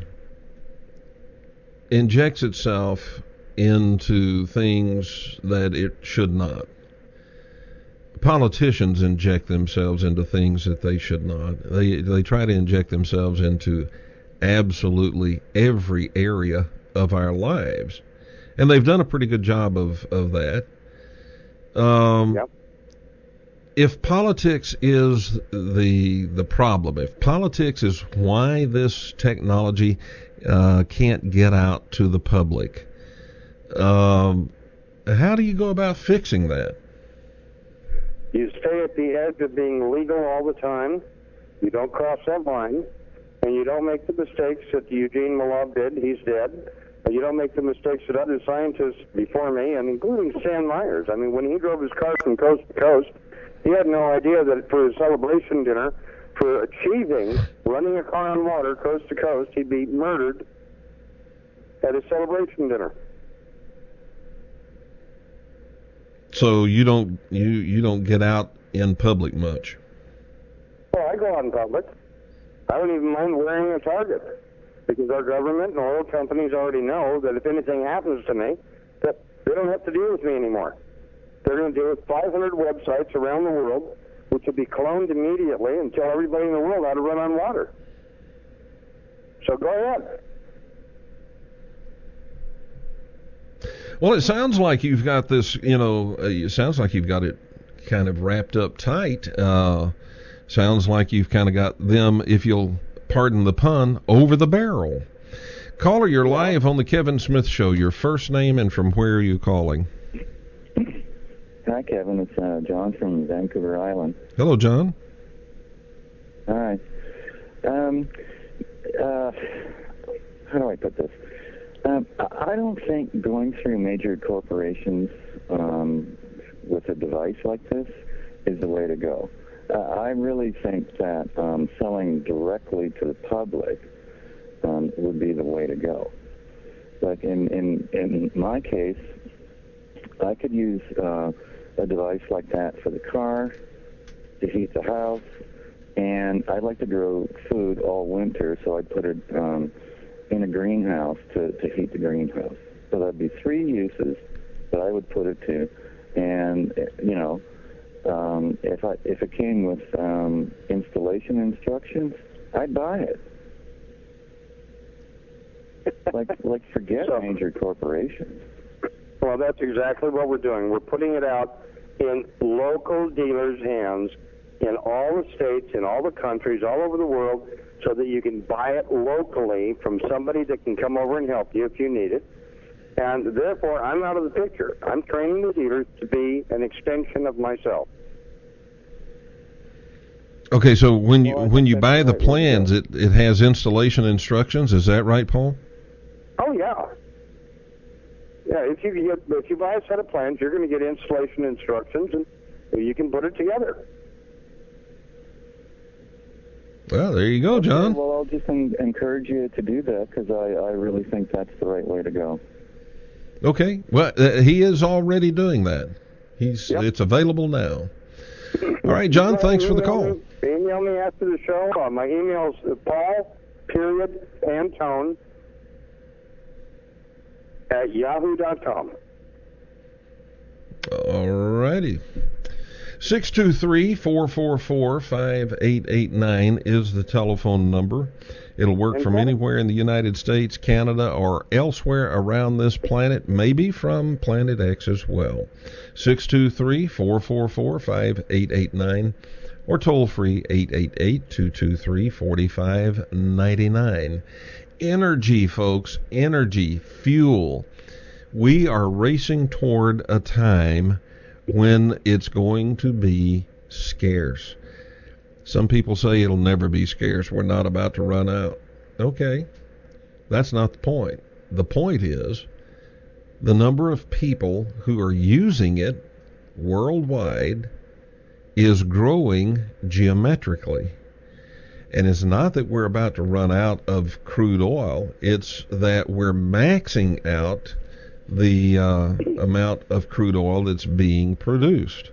Speaker 2: injects itself into things that it should not. Politicians inject themselves into things that they should not. They they try to inject themselves into absolutely every area of our lives, and they've done a pretty good job of of that. Um,
Speaker 3: yep.
Speaker 2: If politics is the the problem, if politics is why this technology uh, can't get out to the public, um, how do you go about fixing that?
Speaker 3: You stay at the edge of being legal all the time. You don't cross that line. And you don't make the mistakes that Eugene Malov did. He's dead. And you don't make the mistakes that other scientists before me, and including Stan Myers. I mean, when he drove his car from coast to coast, he had no idea that for his celebration dinner, for achieving running a car on water coast to coast, he'd be murdered at his celebration dinner.
Speaker 2: So you don't you you don't get out in public much?
Speaker 3: Well, I go out in public. I don't even mind wearing a target, because our government and oil companies already know that if anything happens to me, that they don't have to deal with me anymore. They're going to deal with five hundred websites around the world, which will be cloned immediately and tell everybody in the world how to run on water. So go ahead.
Speaker 2: Well, it sounds like you've got this, you know, uh, it sounds like you've got it kind of wrapped up tight. Uh, sounds like you've kind of got them, if you'll pardon the pun, over the barrel. Caller, you're live on the Kevin Smith Show. Your first name and from where are you calling?
Speaker 4: Hi, Kevin. It's uh, John from Vancouver Island.
Speaker 2: Hello, John.
Speaker 4: Hi. Um, uh, how do I put this? Um, I don't think going through major corporations um, with a device like this is the way to go. Uh, I really think that um, selling directly to the public um, would be the way to go. But in, in, in my case, I could use uh, a device like that for the car, to heat the house, and I'd like to grow food all winter, so I'd put it um, in a greenhouse to, to heat the greenhouse. So that'd be three uses that I would put it to. And, you know, um, if I if it came with um, installation instructions, I'd buy it. like like forget
Speaker 3: So-
Speaker 4: major corporations.
Speaker 3: Well, that's exactly what we're doing. We're putting it out in local dealers' hands in all the states, in all the countries, all over the world, so that you can buy it locally from somebody that can come over and help you if you need it. And therefore, I'm out of the picture. I'm training the dealers to be an extension of myself.
Speaker 2: Okay, so when you
Speaker 3: Well, I
Speaker 2: when
Speaker 3: think
Speaker 2: you
Speaker 3: that's
Speaker 2: buy the
Speaker 3: the right way to
Speaker 2: plans,
Speaker 3: go.
Speaker 2: it, it has installation instructions. Is that right, Paul?
Speaker 3: Oh, yeah. Yeah, if you get, if you buy a set of plans, you're going to get installation instructions, and you can put it together.
Speaker 2: Well, there you go, John.
Speaker 4: Well, I'll just en- encourage you to do that because I, I really think that's the right way to go.
Speaker 2: Okay. Well, uh, he is already doing that. He's
Speaker 3: Yep.
Speaker 2: It's available now. All right, John.
Speaker 3: Well,
Speaker 2: Thanks for the
Speaker 3: email
Speaker 2: call.
Speaker 3: Me, email me after the show. Uh, my email is Paul, period, Antone, at yahoo dot com.
Speaker 2: All righty. six two three, four four four, five eight eight nine is the telephone number. It'll work from anywhere in the United States, Canada, or elsewhere around this planet, maybe from Planet X as well. six two three, four four four, five eight eight nine or toll free eight eight eight, two two three, four five nine nine. Energy, folks, energy, fuel. We are racing toward a time when it's going to be scarce. Some people say it'll never be scarce. We're not about to run out. Okay, that's not the point. The point is the number of people who are using it worldwide is growing geometrically. And it's not that we're about to run out of crude oil. It's that we're maxing out the uh, amount of crude oil that's being produced.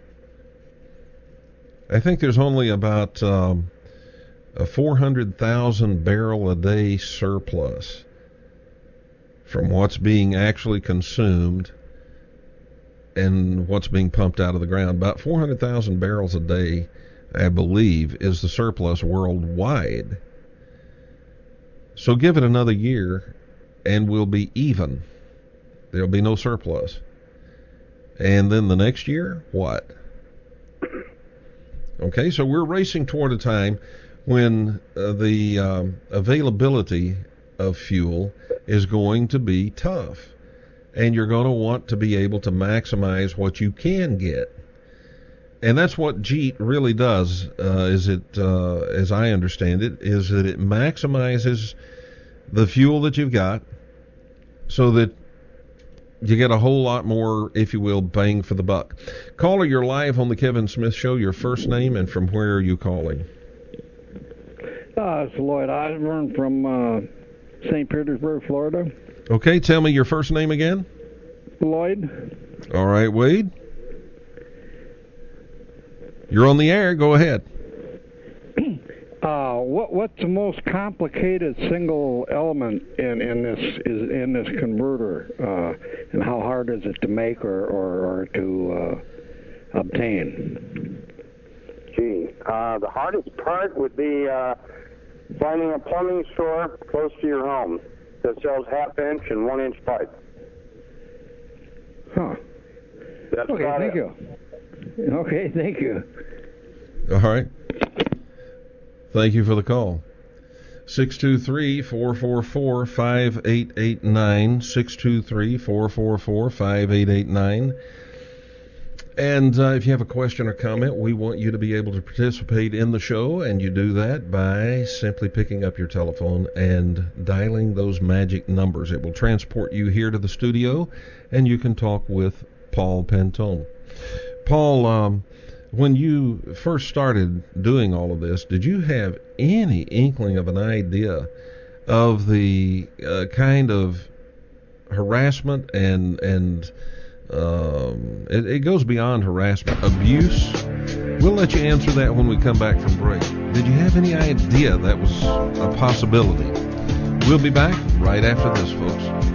Speaker 2: I think there's only about um, a four hundred thousand barrel a day surplus from what's being actually consumed and what's being pumped out of the ground. About four hundred thousand barrels a day, I believe, is the surplus worldwide. So give it another year and we'll be even. There'll be no surplus. And then the next year, what? Okay, so we're racing toward a time when uh, the um, availability of fuel is going to be tough. And you're going to want to be able to maximize what you can get. And that's what Jeet really does, uh, is it, uh, as I understand it, is that it maximizes the fuel that you've got so that you get a whole lot more, if you will, bang for the buck. Caller, you're live on the Kevin Smith Show. Your first name and from where are you calling?
Speaker 5: Uh, it's Lloyd Osborne from uh, Saint Petersburg, Florida.
Speaker 2: Okay, tell me your first name again.
Speaker 5: Lloyd.
Speaker 2: All right, Wade. You're on the air. Go ahead.
Speaker 5: Uh, what what's the most complicated single element in, in this is in this converter, uh, and how hard is it to make or or, or to uh, obtain?
Speaker 3: Gee, uh, the hardest part would be uh, finding a plumbing store close to your home that sells half-inch and one-inch pipe.
Speaker 5: Huh.
Speaker 3: That's
Speaker 5: okay, thank
Speaker 3: it.
Speaker 5: you. Okay, thank you.
Speaker 2: All right. Thank you for the call. six two three, four four four, five eight eight nine, six two three, four four four, five eight eight nine. And uh, if you have a question or comment, we want you to be able to participate in the show, and you do that by simply picking up your telephone and dialing those magic numbers. It will transport you here to the studio, and you can talk with Paul Pantone. Paul, um, when you first started doing all of this, did you have any inkling of an idea of the uh, kind of harassment and and um, it, it goes beyond harassment, abuse? We'll let you answer that when we come back from break. Did you have any idea that was a possibility? We'll be back right after this, folks.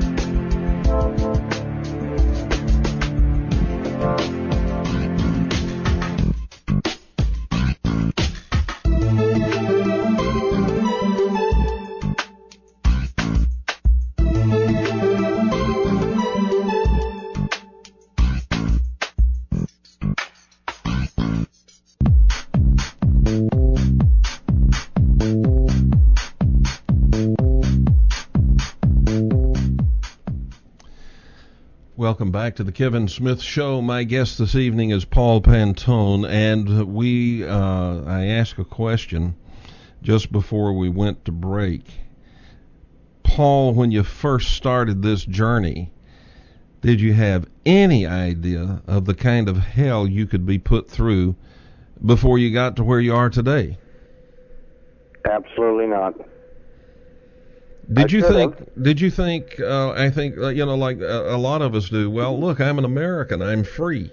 Speaker 2: Welcome back to the Kevin Smith Show. My guest this evening is Paul Pantone, and we, uh, I asked a question just before we went to break. Paul, when you first started this journey, did you have any idea of the kind of hell you could be put through before you got to where you are today?
Speaker 3: Absolutely not.
Speaker 2: Did
Speaker 3: I
Speaker 2: you think,
Speaker 3: have.
Speaker 2: did you think, uh, I think, uh, you know, like a, a lot of us do, well, look, I'm an American, I'm free.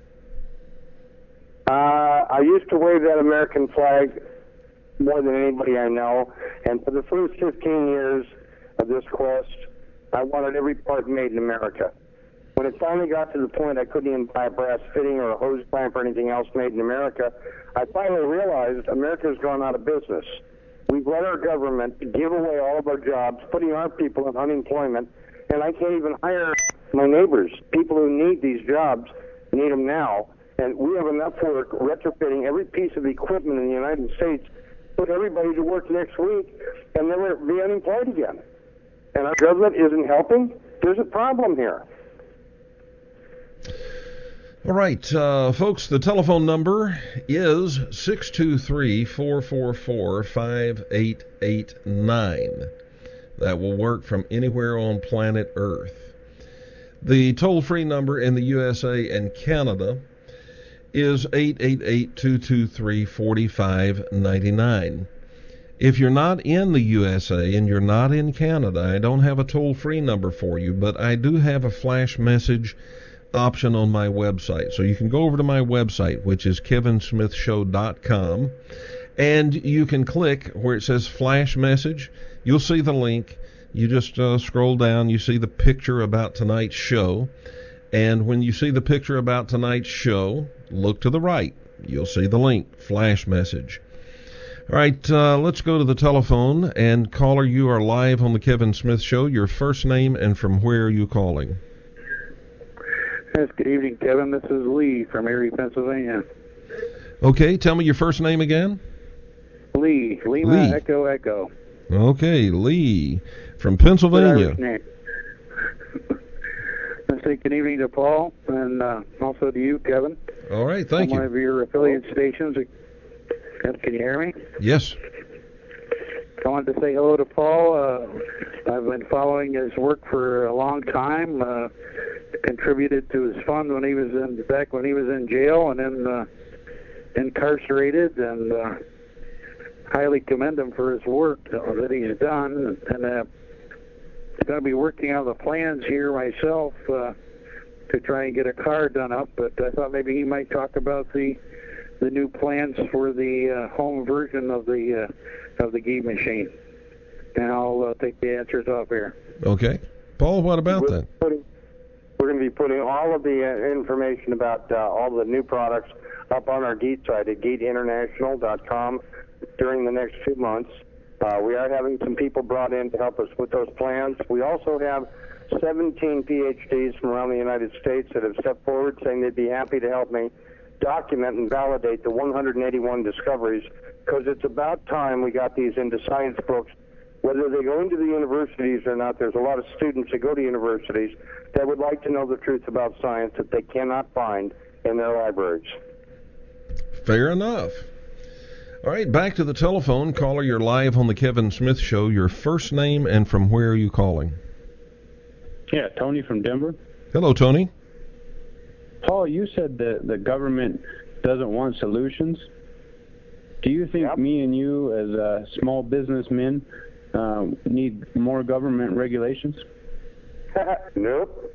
Speaker 3: Uh, I used to wave that American flag more than anybody I know, and for the first fifteen years of this quest, I wanted every part made in America. When it finally got to the point I couldn't even buy a brass fitting or a hose clamp or anything else made in America, I finally realized America's gone out of business. We've let our government give away all of our jobs, putting our people in unemployment, and I can't even hire my neighbors. People who need these jobs need them now, and we have enough work retrofitting every piece of equipment in the United States, put everybody to work next week, and then we'll be unemployed again. And our government isn't helping? There's a problem here.
Speaker 2: All right, uh, folks, the telephone number is six two three, four four four, five eight eight nine. That will work from anywhere on planet Earth. The toll-free number in the U S A and Canada is eight eight eight, two two three, four five nine nine. If you're not in the U S A and you're not in Canada, I don't have a toll-free number for you, but I do have a flash message option on my website. So you can go over to my website, which is kevin smith show dot com, and you can click where it says flash message. You'll see the link. You just uh, scroll down. You see the picture about tonight's show. And when you see the picture about tonight's show, look to the right. You'll see the link, flash message. All right, uh, let's go to the telephone. And caller, you are live on the Kevin Smith Show. Your first name and from where are you calling?
Speaker 5: Yes, good evening, Kevin. This is Lee from Erie, Pennsylvania.
Speaker 2: Okay, tell me your first name again.
Speaker 5: Lee. Lima
Speaker 2: Lee.
Speaker 5: Echo Echo.
Speaker 2: Okay, Lee from Pennsylvania.
Speaker 5: I say good evening to Paul and uh, also to you, Kevin.
Speaker 2: All right, thank
Speaker 5: on
Speaker 2: you.
Speaker 5: One of your affiliate stations. Can you hear me?
Speaker 2: Yes.
Speaker 5: I wanted to say hello to Paul. Uh, I've been following his work for a long time. Uh, contributed to his fund when he was in back when he was in jail and then uh, incarcerated, and uh, highly commend him for his work that he's done. And uh, I'm going to be working on the plans here myself uh, to try and get a car done up. But I thought maybe he might talk about the the new plans for the uh, home version of the uh, of the Gee machine, and I'll uh, take the answers off here.
Speaker 2: Okay, Paul, what about
Speaker 3: We're
Speaker 2: that?
Speaker 3: Putting, we're going to be putting all of the uh, information about uh, all the new products up on our Geet site at geet international dot com during the next few months. Uh, we are having some people brought in to help us with those plans. We also have seventeen P H Ds from around the United States that have stepped forward saying they'd be happy to help me document and validate the one hundred eighty-one discoveries, because it's about time we got these into science books. Whether they go into the universities or not, there's a lot of students that go to universities that would like to know the truth about science that they cannot find in their libraries.
Speaker 2: Fair enough. All right, back to the telephone. Caller, you're live on the Kevin Smith Show. Your first name and from where are you calling?
Speaker 6: Yeah, Tony from Denver.
Speaker 2: Hello, Tony.
Speaker 6: Paul, you said that the government doesn't want solutions. Do you think
Speaker 3: Yep.
Speaker 6: me and you as uh, small businessmen uh, need more government regulations?
Speaker 3: Nope.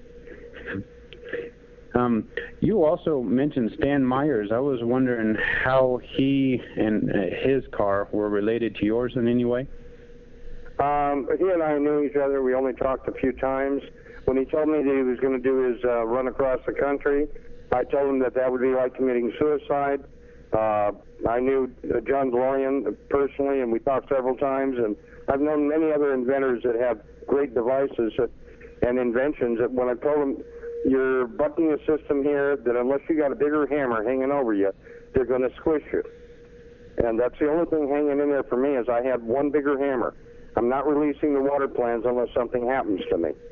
Speaker 6: Um, you also mentioned Stan Myers. I was wondering how he and uh, his car were related to yours in any way.
Speaker 3: Um, he and I knew each other. We only talked a few times. When he told me that he was going to do his uh, run across the country, I told him that that would be like committing suicide. Uh, I knew uh, John DeLorean personally, and we talked several times. And I've known many other inventors that have great devices that, and inventions that when I told them, you're bucking a system here that unless you got a bigger hammer hanging over you, they're going to squish you. And that's the only thing hanging in there for me is I have one bigger hammer. I'm not releasing the water plans unless something happens to me.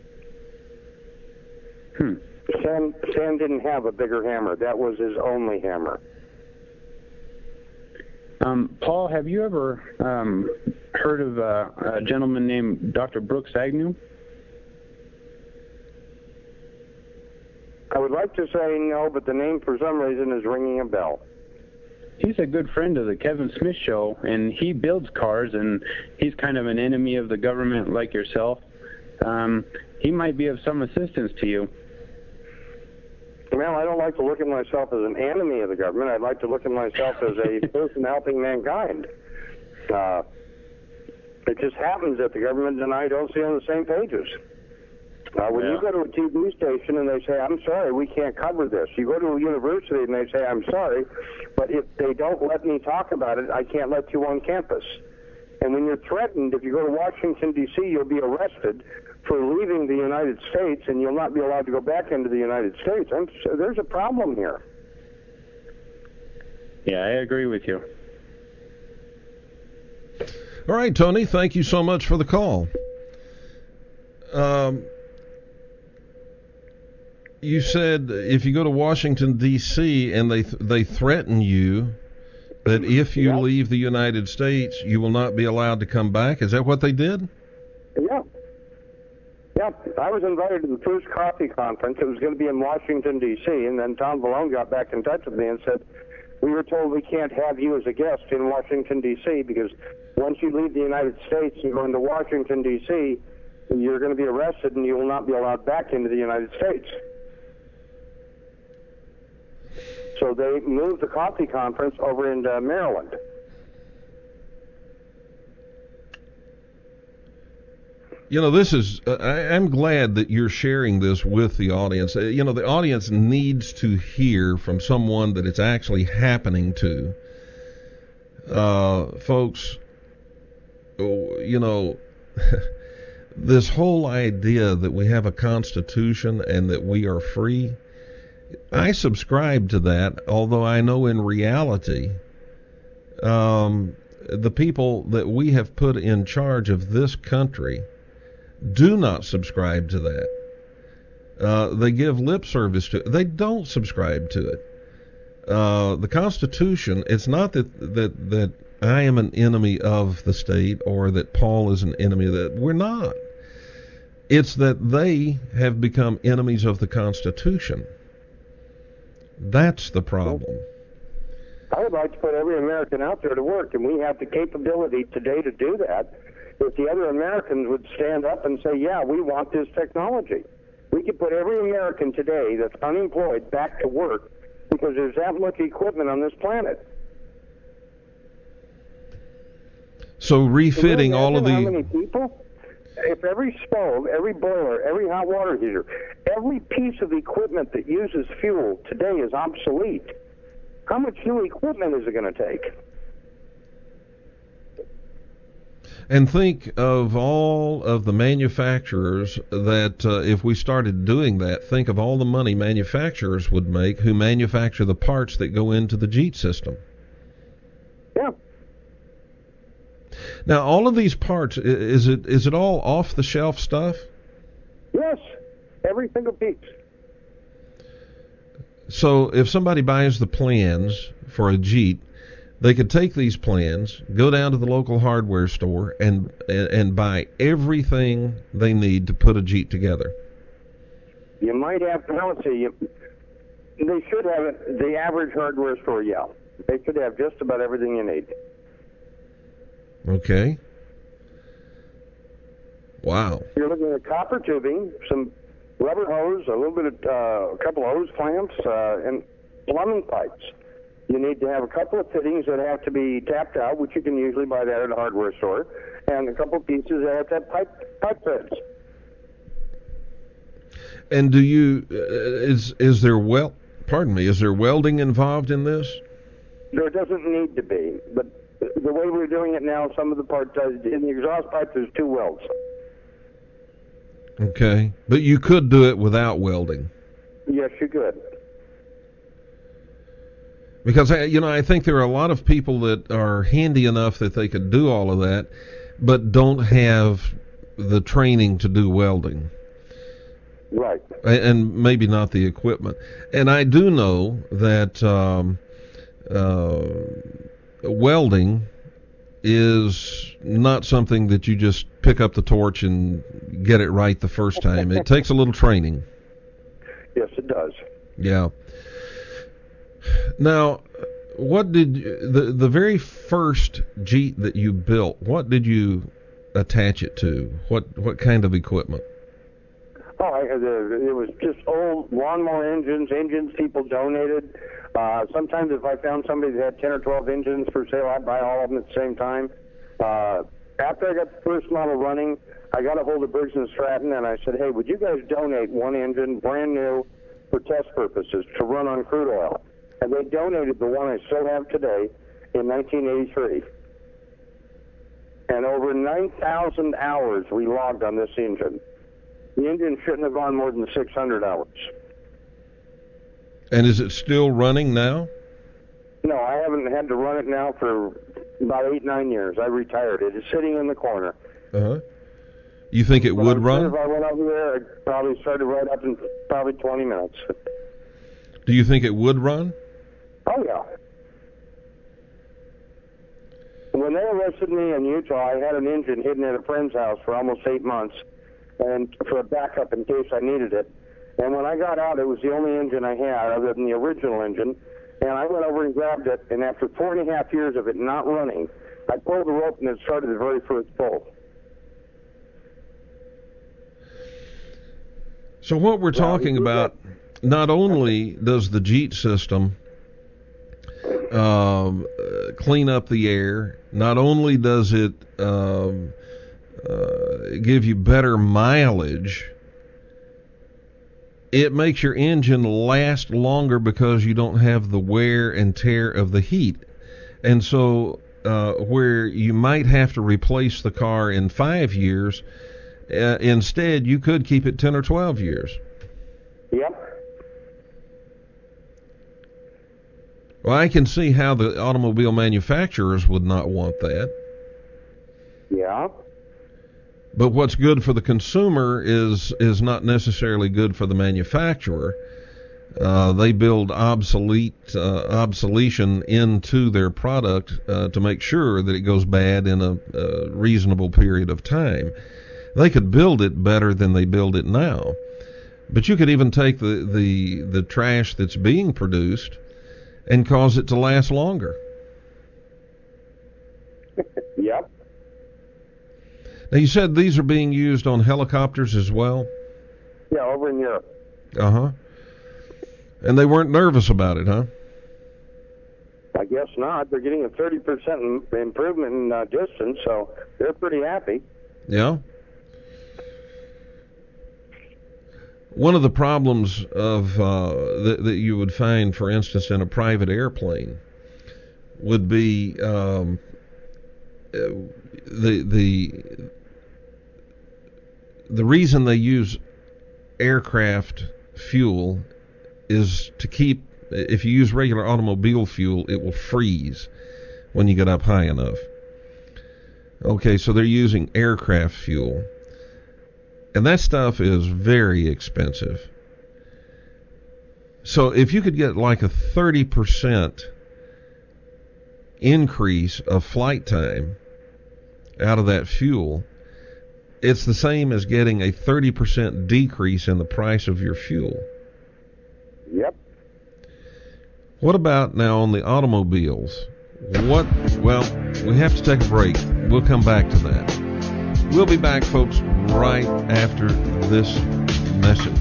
Speaker 6: Hmm.
Speaker 3: Sam, Sam didn't have a bigger hammer. That was his only hammer.
Speaker 6: Um, Paul, have you ever um, heard of uh, a gentleman named Doctor Brooks Agnew?
Speaker 3: I would like to say no, but the name for some reason is ringing a bell.
Speaker 6: He's a good friend of the Kevin Smith Show, and he builds cars, and he's kind of an enemy of the government like yourself. Um, he might be of some assistance to you.
Speaker 3: Well, I don't like to look at myself as an enemy of the government. I'd like to look at myself as a person helping mankind. Uh, It just happens that the government and I don't see on the same pages. Uh, when
Speaker 6: Yeah.
Speaker 3: you go to a T V station and they say, I'm sorry, we can't cover this. You go to a university and they say, I'm sorry, but if they don't let me talk about it, I can't let you on campus. And when you're threatened, if you go to Washington, D C, you'll be arrested for leaving the United States, and you'll not be allowed to go back into the United States. I'm, so there's a problem here.
Speaker 6: Yeah, I agree with you.
Speaker 2: All right, Tony, thank you so much for the call. Um, you said if you go to Washington, D C, and they th- they threaten you that if you
Speaker 3: Yeah.
Speaker 2: leave the United States, you will not be allowed to come back. Is that what they did?
Speaker 3: Yeah. Yeah, I was invited to the first coffee conference. It was going to be in Washington, D C, and then Tom Valone got back in touch with me and said, we were told we can't have you as a guest in Washington, D C, because once you leave the United States and go into Washington, D C, you're going to be arrested and you will not be allowed back into the United States. So they moved the coffee conference over into Maryland.
Speaker 2: You know, this is, uh, I, I'm glad that you're sharing this with the audience. Uh, you know, the audience needs to hear from someone that it's actually happening to. Uh, folks, you know, this whole idea that we have a constitution and that we are free, I subscribe to that, although I know in reality, um, the people that we have put in charge of this country do not subscribe to that. Uh, they give lip service to it. They don't subscribe to it. Uh, the Constitution, it's not that, that, that I am an enemy of the state or that Paul is an enemy of that. We're not. It's that they have become enemies of the Constitution. That's the problem.
Speaker 3: I would like to put every American out there to work, and we have the capability today to do that. If the other Americans would stand up and say, yeah, we want this technology. We could put every American today that's unemployed back to work because there's that much equipment on this planet.
Speaker 2: So refitting all of the...
Speaker 3: How many people? If every stove, every boiler, every hot water heater, every piece of equipment that uses fuel today is obsolete, how much new equipment is it going to take?
Speaker 2: And think of all of the manufacturers that, uh, if we started doing that, think of all the money manufacturers would make who manufacture the parts that go into the Jeep system.
Speaker 3: Yeah.
Speaker 2: Now, all of these parts, is it is it all off-the-shelf stuff?
Speaker 3: Yes, every single piece.
Speaker 2: So if somebody buys the plans for a Jeep, they could take these plans, go down to the local hardware store, and and buy everything they need to put a Jeep together.
Speaker 3: You might have, now let's see, you, they should have it, the average hardware store, yeah. They should have just about everything you need.
Speaker 2: Okay. Wow.
Speaker 3: You're looking at copper tubing, some rubber hose, a little bit of, uh, a couple of hose clamps, uh, and plumbing pipes. You need to have a couple of fittings that have to be tapped out, which you can usually buy that at a hardware store, and a couple of pieces that have to have pipe, pipe threads.
Speaker 2: And do you, uh, is is there wel- pardon me, is there welding involved in this?
Speaker 3: There doesn't need to be, but the way we're doing it now, some of the parts, uh, in the exhaust pipe, there's two welds.
Speaker 2: Okay. But you could do it without welding.
Speaker 3: Yes, you could.
Speaker 2: Because, you know, I think there are a lot of people that are handy enough that they could do all of that, but don't have the training to do welding.
Speaker 3: Right.
Speaker 2: And maybe not the equipment. And I do know that um, uh, welding is not something that you just pick up the torch and get it right the first time. It takes a little training.
Speaker 3: Yes, it does.
Speaker 2: Yeah. Now, what did you, the the very first Jeep that you built? What did you attach it to? What what kind of equipment?
Speaker 3: Oh, I, uh, it was just old lawnmower engines, engines people donated. Uh, sometimes if I found somebody that had ten or twelve engines for sale, I'd buy all of them at the same time. Uh, after I got the first model running, I got a hold of Briggs and Stratton, and I said, hey, would you guys donate one engine, brand new, for test purposes, to run on crude oil? And they donated the one I still have today in nineteen eighty-three. And over nine thousand hours we logged on this engine. The engine shouldn't have gone more than six hundred hours.
Speaker 2: And is it still running now?
Speaker 3: No, I haven't had to run it now for about eight, nine years. I retired it. It's sitting in the corner.
Speaker 2: Uh-huh. You think it
Speaker 3: But
Speaker 2: would
Speaker 3: I'm
Speaker 2: run?
Speaker 3: sure if I went over there, I'd probably start it right up in probably twenty minutes.
Speaker 2: Do you think it would run?
Speaker 3: Oh, yeah. When they arrested me in Utah, I had an engine hidden at a friend's house for almost eight months, and for a backup in case I needed it. And when I got out, it was the only engine I had other than the original engine. And I went over and grabbed it, and after four and a half years of it not running, I pulled the rope and it started the very first pull.
Speaker 2: So what we're talking about, not only does the Jeet system um, uh, clean up the air, not only does it um, uh, give you better mileage, it makes your engine last longer because you don't have the wear and tear of the heat. And so uh, where you might have to replace the car in five years, uh, instead you could keep it ten or twelve years.
Speaker 3: Yep.
Speaker 2: Well, I can see how the automobile manufacturers would not want that.
Speaker 3: Yeah.
Speaker 2: But what's good for the consumer is is not necessarily good for the manufacturer. Uh, they build obsolete uh, obsolescence into their product uh, to make sure that it goes bad in a, a reasonable period of time. They could build it better than they build it now. But you could even take the, the, the trash that's being produced and cause it to last longer.
Speaker 3: Yep.
Speaker 2: Now, you said these are being used on helicopters as well?
Speaker 3: Yeah, over in Europe.
Speaker 2: Uh-huh. And they weren't nervous about it, huh?
Speaker 3: I guess not. They're getting a thirty percent improvement in uh, distance, so they're pretty happy.
Speaker 2: Yeah. One of the problems of uh, that, that you would find, for instance, in a private airplane would be um, the the the reason they use aircraft fuel is to keep. If you use regular automobile fuel, it will freeze when you get up high enough. Okay, so they're using aircraft fuel. And that stuff is very expensive. So if you could get like a thirty percent increase of flight time out of that fuel, it's the same as getting a thirty percent decrease in the price of your fuel.
Speaker 3: Yep.
Speaker 2: What about now on the automobiles? What? Well, we have to take a break. We'll come back to that. We'll be back, folks, right after this message.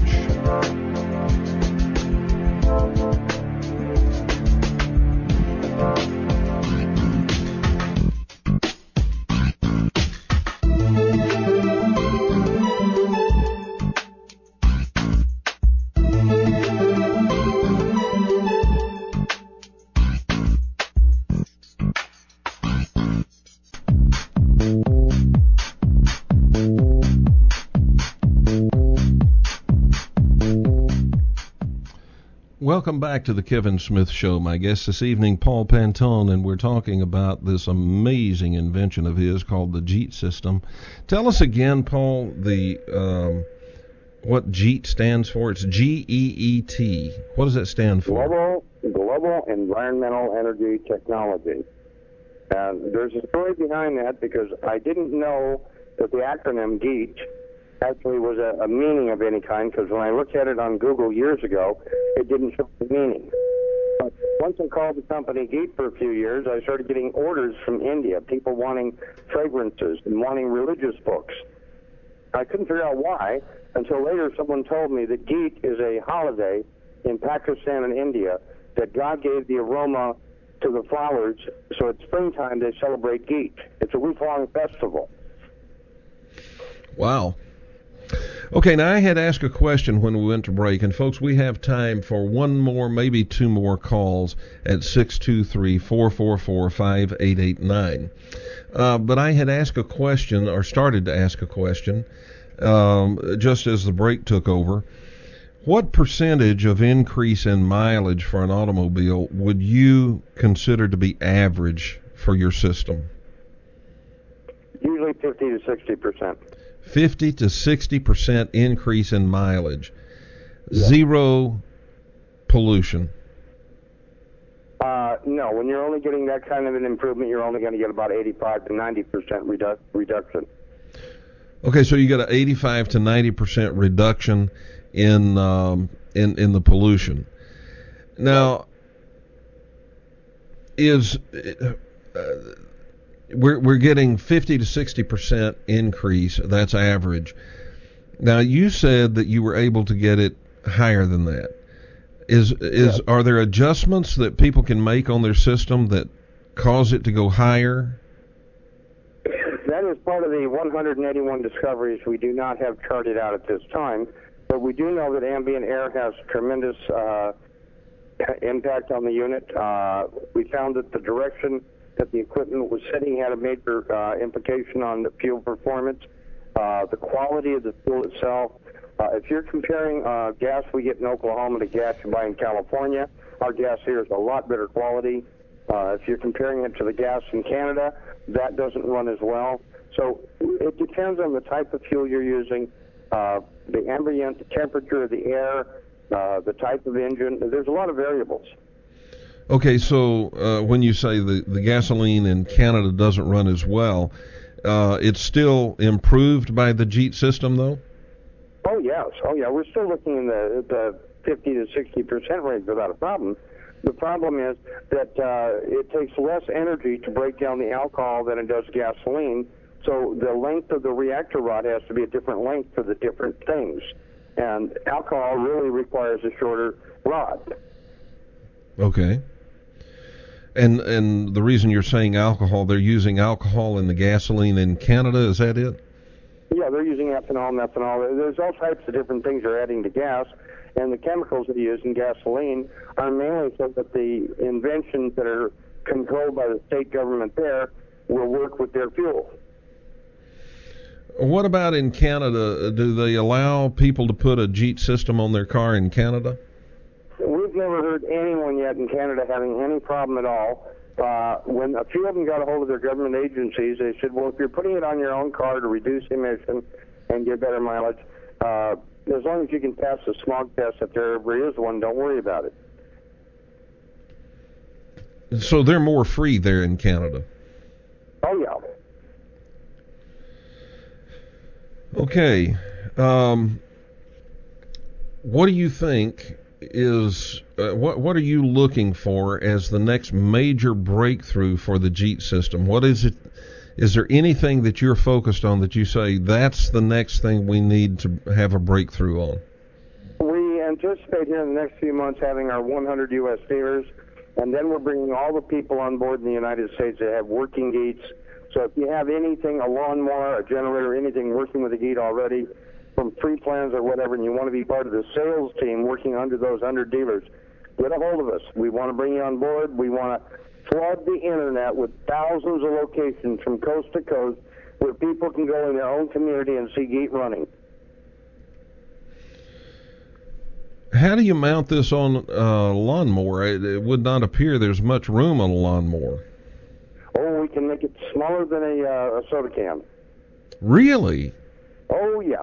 Speaker 2: Welcome back to the Kevin Smith Show. My guest this evening, Paul Pantone, and we're talking about this amazing invention of his called the Jeet system. Tell us again, Paul, the um, what Jeet stands for. It's G E E T. What does that stand for?
Speaker 3: Global, Global Environmental Energy Technology. And there's a story behind that because I didn't know that the acronym GEET actually was a, a meaning of any kind, because when I looked at it on Google years ago, it didn't show the meaning. But once I called the company GEET for a few years, I started getting orders from India, people wanting fragrances and wanting religious books. I couldn't figure out why until later someone told me that GEET is a holiday in Pakistan and India that God gave the aroma to the flowers. So it's springtime, they celebrate Geet. It's a week-long festival.
Speaker 2: Wow. Okay, now I had asked a question when we went to break, and folks, we have time for one more, maybe two more calls at six two three, four four four, five eight eight nine. Uh, but I had asked a question, or started to ask a question, um, just as the break took over. What percentage of increase in mileage for an automobile would you consider to be average for your system?
Speaker 3: Usually fifty to sixty percent.
Speaker 2: fifty to sixty percent increase in mileage. Yeah. Zero pollution.
Speaker 3: Uh, no, when you're only getting that kind of an improvement, you're only going to get about eighty-five to ninety percent redu- reduction.
Speaker 2: Okay, so you get an eighty-five to ninety percent reduction in um, in in the pollution. Now, is uh, we're we're getting fifty to sixty percent increase. That's average. Now, you said that you were able to get it higher than that. Is is yeah. Are there adjustments that people can make on their system that cause it to go higher?
Speaker 3: That is part of the one hundred eighty-one discoveries we do not have charted out at this time, but we do know that ambient air has tremendous uh, impact on the unit. Uh, we found that the direction that the equipment was sitting had a major uh, implication on the fuel performance, uh, the quality of the fuel itself. Uh, if you're comparing uh, gas we get in Oklahoma to gas you buy in California, our gas here is a lot better quality. Uh, if you're comparing it to the gas in Canada, that doesn't run as well. So it depends on the type of fuel you're using, uh, the ambient, the temperature of the air, uh, the type of engine. There's a lot of variables.
Speaker 2: Okay, so uh, when you say the, the gasoline in Canada doesn't run as well, uh, it's still improved by the Jeet system, though?
Speaker 3: Oh, yes. Oh, yeah. We're still looking in the, the fifty to sixty percent range without a problem. The problem is that uh, it takes less energy to break down the alcohol than it does gasoline, so the length of the reactor rod has to be a different length for the different things. And alcohol really requires a shorter rod.
Speaker 2: Okay. And and the reason you're saying alcohol, they're using alcohol in the gasoline in Canada, is that it?
Speaker 3: Yeah, they're using ethanol, methanol. There's all types of different things they're adding to gas, and the chemicals that they use in gasoline are mainly so that the inventions that are controlled by the state government there will work with their fuel.
Speaker 2: What about in Canada? Do they allow people to put a Jeet system on their car in Canada?
Speaker 3: We've never heard anyone yet in Canada having any problem at all. Uh, when a few of them got a hold of their government agencies, they said, well, if you're putting it on your own car to reduce emission and get better mileage, uh, as long as you can pass the smog test, if there ever is one, don't worry about it.
Speaker 2: So they're more free there in Canada?
Speaker 3: Oh, yeah.
Speaker 2: Okay. Um, what do you think is uh, what what are you looking for as the next major breakthrough for the Jeet system? What is it? Is there anything that you're focused on that you say that's the next thing we need to have a breakthrough on?
Speaker 3: We anticipate here in the next few months having our one hundred U S dealers, and then we're bringing all the people on board in the United States that have working Geets. So if you have anything, a lawnmower, a generator, anything working with a Geet already, from free plans or whatever, and you want to be part of the sales team working under those under dealers, get a hold of us. We want to bring you on board. We want to flood the internet with thousands of locations from coast to coast where people can go in their own community and see Geet running.
Speaker 2: How do you mount this on a uh, lawnmower? It, it would not appear there's much room on a lawnmower.
Speaker 3: Oh, we can make it smaller than a, uh, a soda can.
Speaker 2: Really?
Speaker 3: Oh, yeah.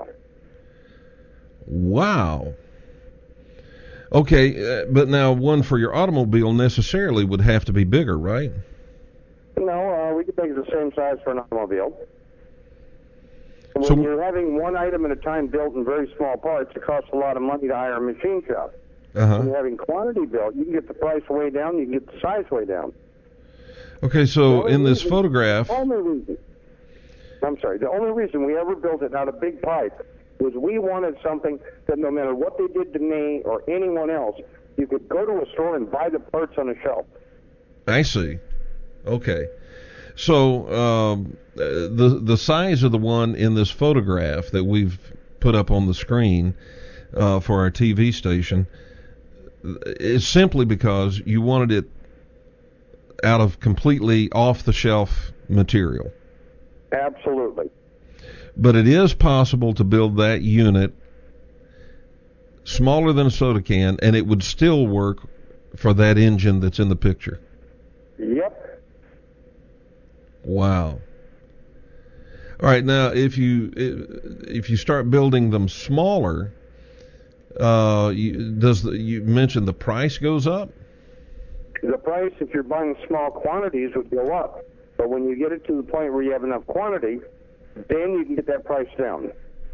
Speaker 2: Wow. Okay, uh, but now one for your automobile necessarily would have to be bigger, right?
Speaker 3: No, uh, we could make it the same size for an automobile. When
Speaker 2: so,
Speaker 3: you're having one item at a time built in very small parts, it costs a lot of money to hire a machine shop.
Speaker 2: Uh-huh.
Speaker 3: When you're having quantity built, you can get the price way down, you can get the size way down.
Speaker 2: Okay, so in this
Speaker 3: reason,
Speaker 2: photograph...
Speaker 3: The only reason, I'm sorry, the only reason we ever built it out of big pipe was we wanted something that no matter what they did to me or anyone else, you could go to a store and buy the parts on a shelf.
Speaker 2: I see. Okay. So um, the the size of the one in this photograph that we've put up on the screen uh, for our T V station is simply because you wanted it out of completely off-the-shelf material.
Speaker 3: Absolutely.
Speaker 2: But it is possible to build that unit smaller than a soda can, and it would still work for that engine that's in the picture.
Speaker 3: Yep.
Speaker 2: Wow. All right, now if you if you start building them smaller, uh, you, does the, you mentioned the price goes up?
Speaker 3: The price, if you're buying small quantities, would go up. But when you get it to the point where you have enough quantity, then you can get that price down.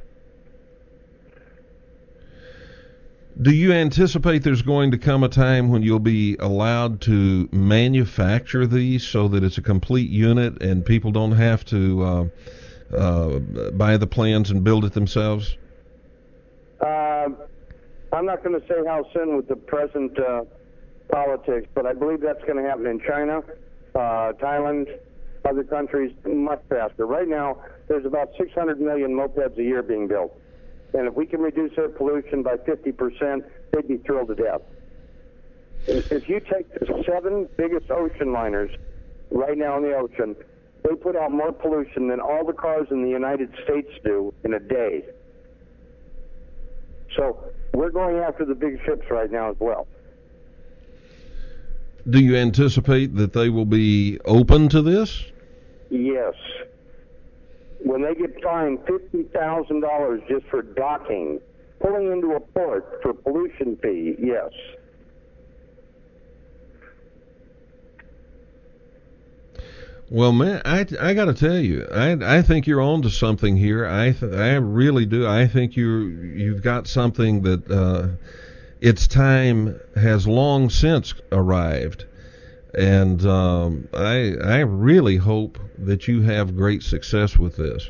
Speaker 2: Do you anticipate there's going to come a time when you'll be allowed to manufacture these so that it's a complete unit and people don't have to uh, uh, buy the plans and build it themselves?
Speaker 3: Uh, I'm not going to say how soon with the present uh, politics, but I believe that's going to happen in China, uh, Thailand, other countries much faster. Right now, there's about six hundred million mopeds a year being built. And if we can reduce their pollution by fifty percent, they'd be thrilled to death. If you take the seven biggest ocean liners right now in the ocean, they put out more pollution than all the cars in the United States do in a day. So we're going after the big ships right now as well.
Speaker 2: Do you anticipate that they will be open to this?
Speaker 3: Yes. When they get fined fifty thousand dollars just for docking, pulling into a port for pollution fee, yes.
Speaker 2: Well, man, I, I got to tell you, I I think you're on to something here. I th- I really do. I think you you've got something that uh, its time has long since arrived, and um, I I really hope that you have great success with this.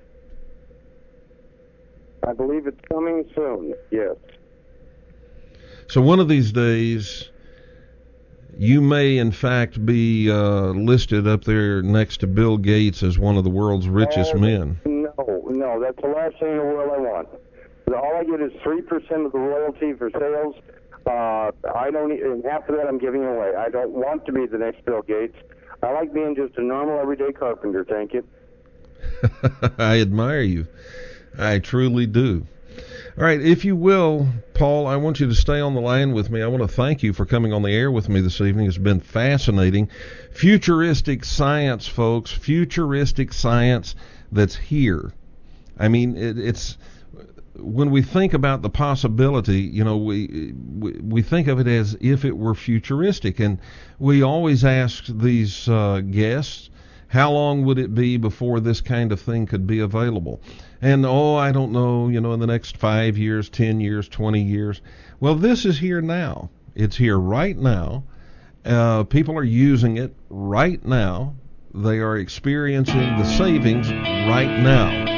Speaker 3: I believe it's coming soon. Yes.
Speaker 2: So one of these days, you may, in fact, be uh, listed up there next to Bill Gates as one of the world's richest
Speaker 3: oh,
Speaker 2: men.
Speaker 3: No, no, that's the last thing in the world I want. All I get is three percent of the royalty for sales. Uh, I don't, and half of that I'm giving away. I don't want to be the next Bill Gates. I like being just a normal, everyday carpenter, thank you.
Speaker 2: I admire you. I truly do. All right, if you will, Paul, I want you to stay on the line with me. I want to thank you for coming on the air with me this evening. It's been fascinating. Futuristic science, folks, futuristic science that's here. I mean, it, it's when we think about the possibility, you know, we, we we think of it as if it were futuristic, and we always ask these uh, guests, how long would it be before this kind of thing could be available? And, oh, I don't know, you know, in the next five years, ten years, twenty years. Well, this is here now. It's here right now. Uh, people are using it right now. They are experiencing the savings right now.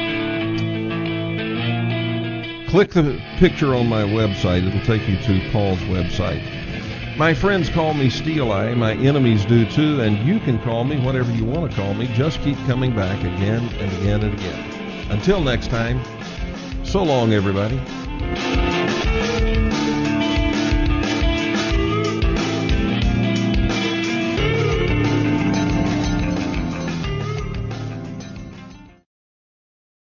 Speaker 2: Click the picture on my website. It'll take you to Paul's website. My friends call me Steel Eye. My enemies do too. And you can call me whatever you want to call me. Just keep coming back again and again and again. Until next time, so long, everybody.